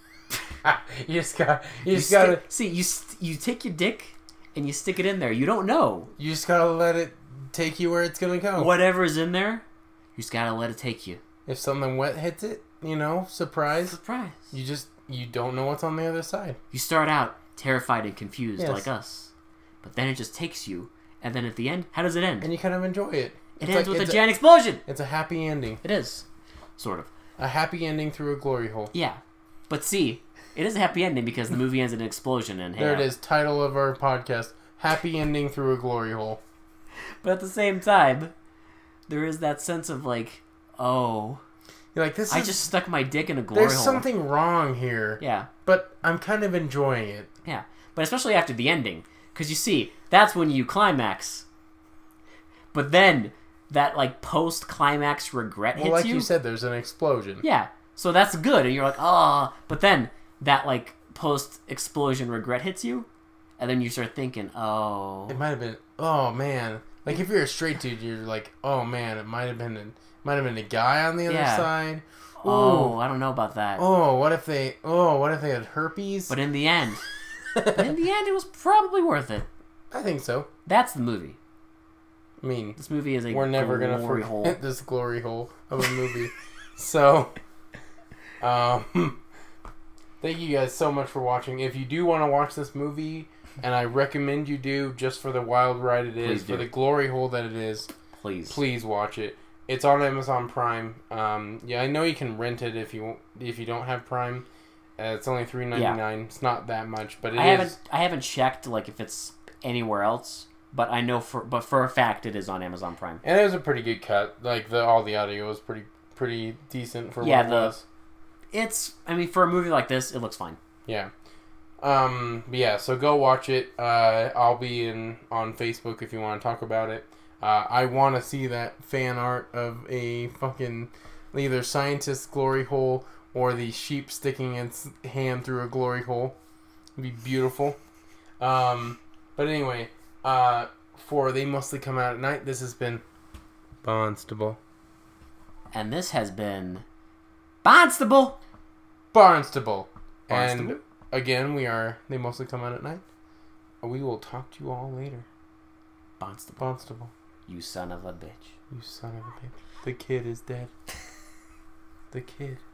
Speaker 1: you just got. You,
Speaker 2: You
Speaker 1: just gotta.
Speaker 2: stick- see, you st- you take your dick and you stick it in there. You don't know.
Speaker 1: You just gotta let it take you where it's gonna go.
Speaker 2: Whatever's in there, you just gotta let it take you.
Speaker 1: If something wet hits it, you know, surprise.
Speaker 2: Surprise.
Speaker 1: You just you don't know what's on the other side.
Speaker 2: You start out terrified and confused
Speaker 1: Yes.
Speaker 2: like us. But then it just takes you. And then at the end, how does it end?
Speaker 1: And you kind of enjoy it.
Speaker 2: It
Speaker 1: It's
Speaker 2: ends
Speaker 1: like-
Speaker 2: with a
Speaker 1: it's
Speaker 2: giant explosion.
Speaker 1: It's a happy ending.
Speaker 2: It is. Sort of.
Speaker 1: A happy ending through a glory hole.
Speaker 2: Yeah. But see, it is a happy ending because the movie ends in an explosion and hey,
Speaker 1: There it is. Title of our podcast. Happy ending through a glory hole.
Speaker 2: But at the same time, there is that sense of like, oh,
Speaker 1: You're like, this
Speaker 2: I
Speaker 1: is...
Speaker 2: just stuck my dick in a glory
Speaker 1: There's
Speaker 2: hole.
Speaker 1: something wrong here.
Speaker 2: Yeah.
Speaker 1: But I'm kind of enjoying it.
Speaker 2: Yeah. But especially after the ending. Because you see, that's when you climax. But then, that like post-climax regret
Speaker 1: Well,
Speaker 2: hits
Speaker 1: like
Speaker 2: you.
Speaker 1: you said, there's an explosion.
Speaker 2: Yeah. So that's good. And you're like, oh. But then, that like post-explosion regret hits you. And then you start thinking, oh.
Speaker 1: It might have been... Oh, man. Like, if you're a straight dude, you're like, oh, man, it might have been... A, might have been a guy on the other
Speaker 2: Yeah.
Speaker 1: side.
Speaker 2: Oh,
Speaker 1: Ooh.
Speaker 2: I don't know about that.
Speaker 1: Oh, what if they... Oh, what if they had herpes?
Speaker 2: But in the end, but in the end, it was probably worth it.
Speaker 1: I think so.
Speaker 2: That's the movie.
Speaker 1: I mean,
Speaker 2: This movie is a
Speaker 1: we're never going to
Speaker 2: glory
Speaker 1: forget
Speaker 2: hole.
Speaker 1: this glory hole of a movie. So, um, thank you guys so much for watching. If you do want to watch this movie, and I recommend you do, just for the wild ride it is,
Speaker 2: Please do.
Speaker 1: for the glory hole that it is,
Speaker 2: Please.
Speaker 1: please watch it. It's on Amazon Prime. Um, yeah, I know you can rent it if you if you don't have Prime. Uh, it's only three ninety nine. It's not that much, but it
Speaker 2: I
Speaker 1: is.
Speaker 2: haven't I haven't checked like if it's anywhere else, but I know for but for a fact it is on Amazon Prime.
Speaker 1: And it was a pretty good cut. Like the all the audio was pretty pretty decent for
Speaker 2: Yeah,
Speaker 1: what it
Speaker 2: the-
Speaker 1: was.
Speaker 2: It's I mean for a movie like this, it looks fine.
Speaker 1: Yeah. Um, but yeah, so go watch it. Uh, I'll be in on Facebook if you want to talk about it. Uh, I want to see that fan art of a fucking either scientist's glory hole or the sheep sticking its hand through a glory hole. It'd be beautiful. Um, but anyway, uh, for They Mostly Come Out at Night, this has been Barnstable.
Speaker 2: And this has been Barnstable.
Speaker 1: Barnstable.
Speaker 2: Barnstable.
Speaker 1: And again, we are They Mostly Come Out at Night. We will talk to you all later.
Speaker 2: Barnstable.
Speaker 1: Barnstable.
Speaker 2: You son of a bitch.
Speaker 1: You son of a bitch. The kid is dead. The kid.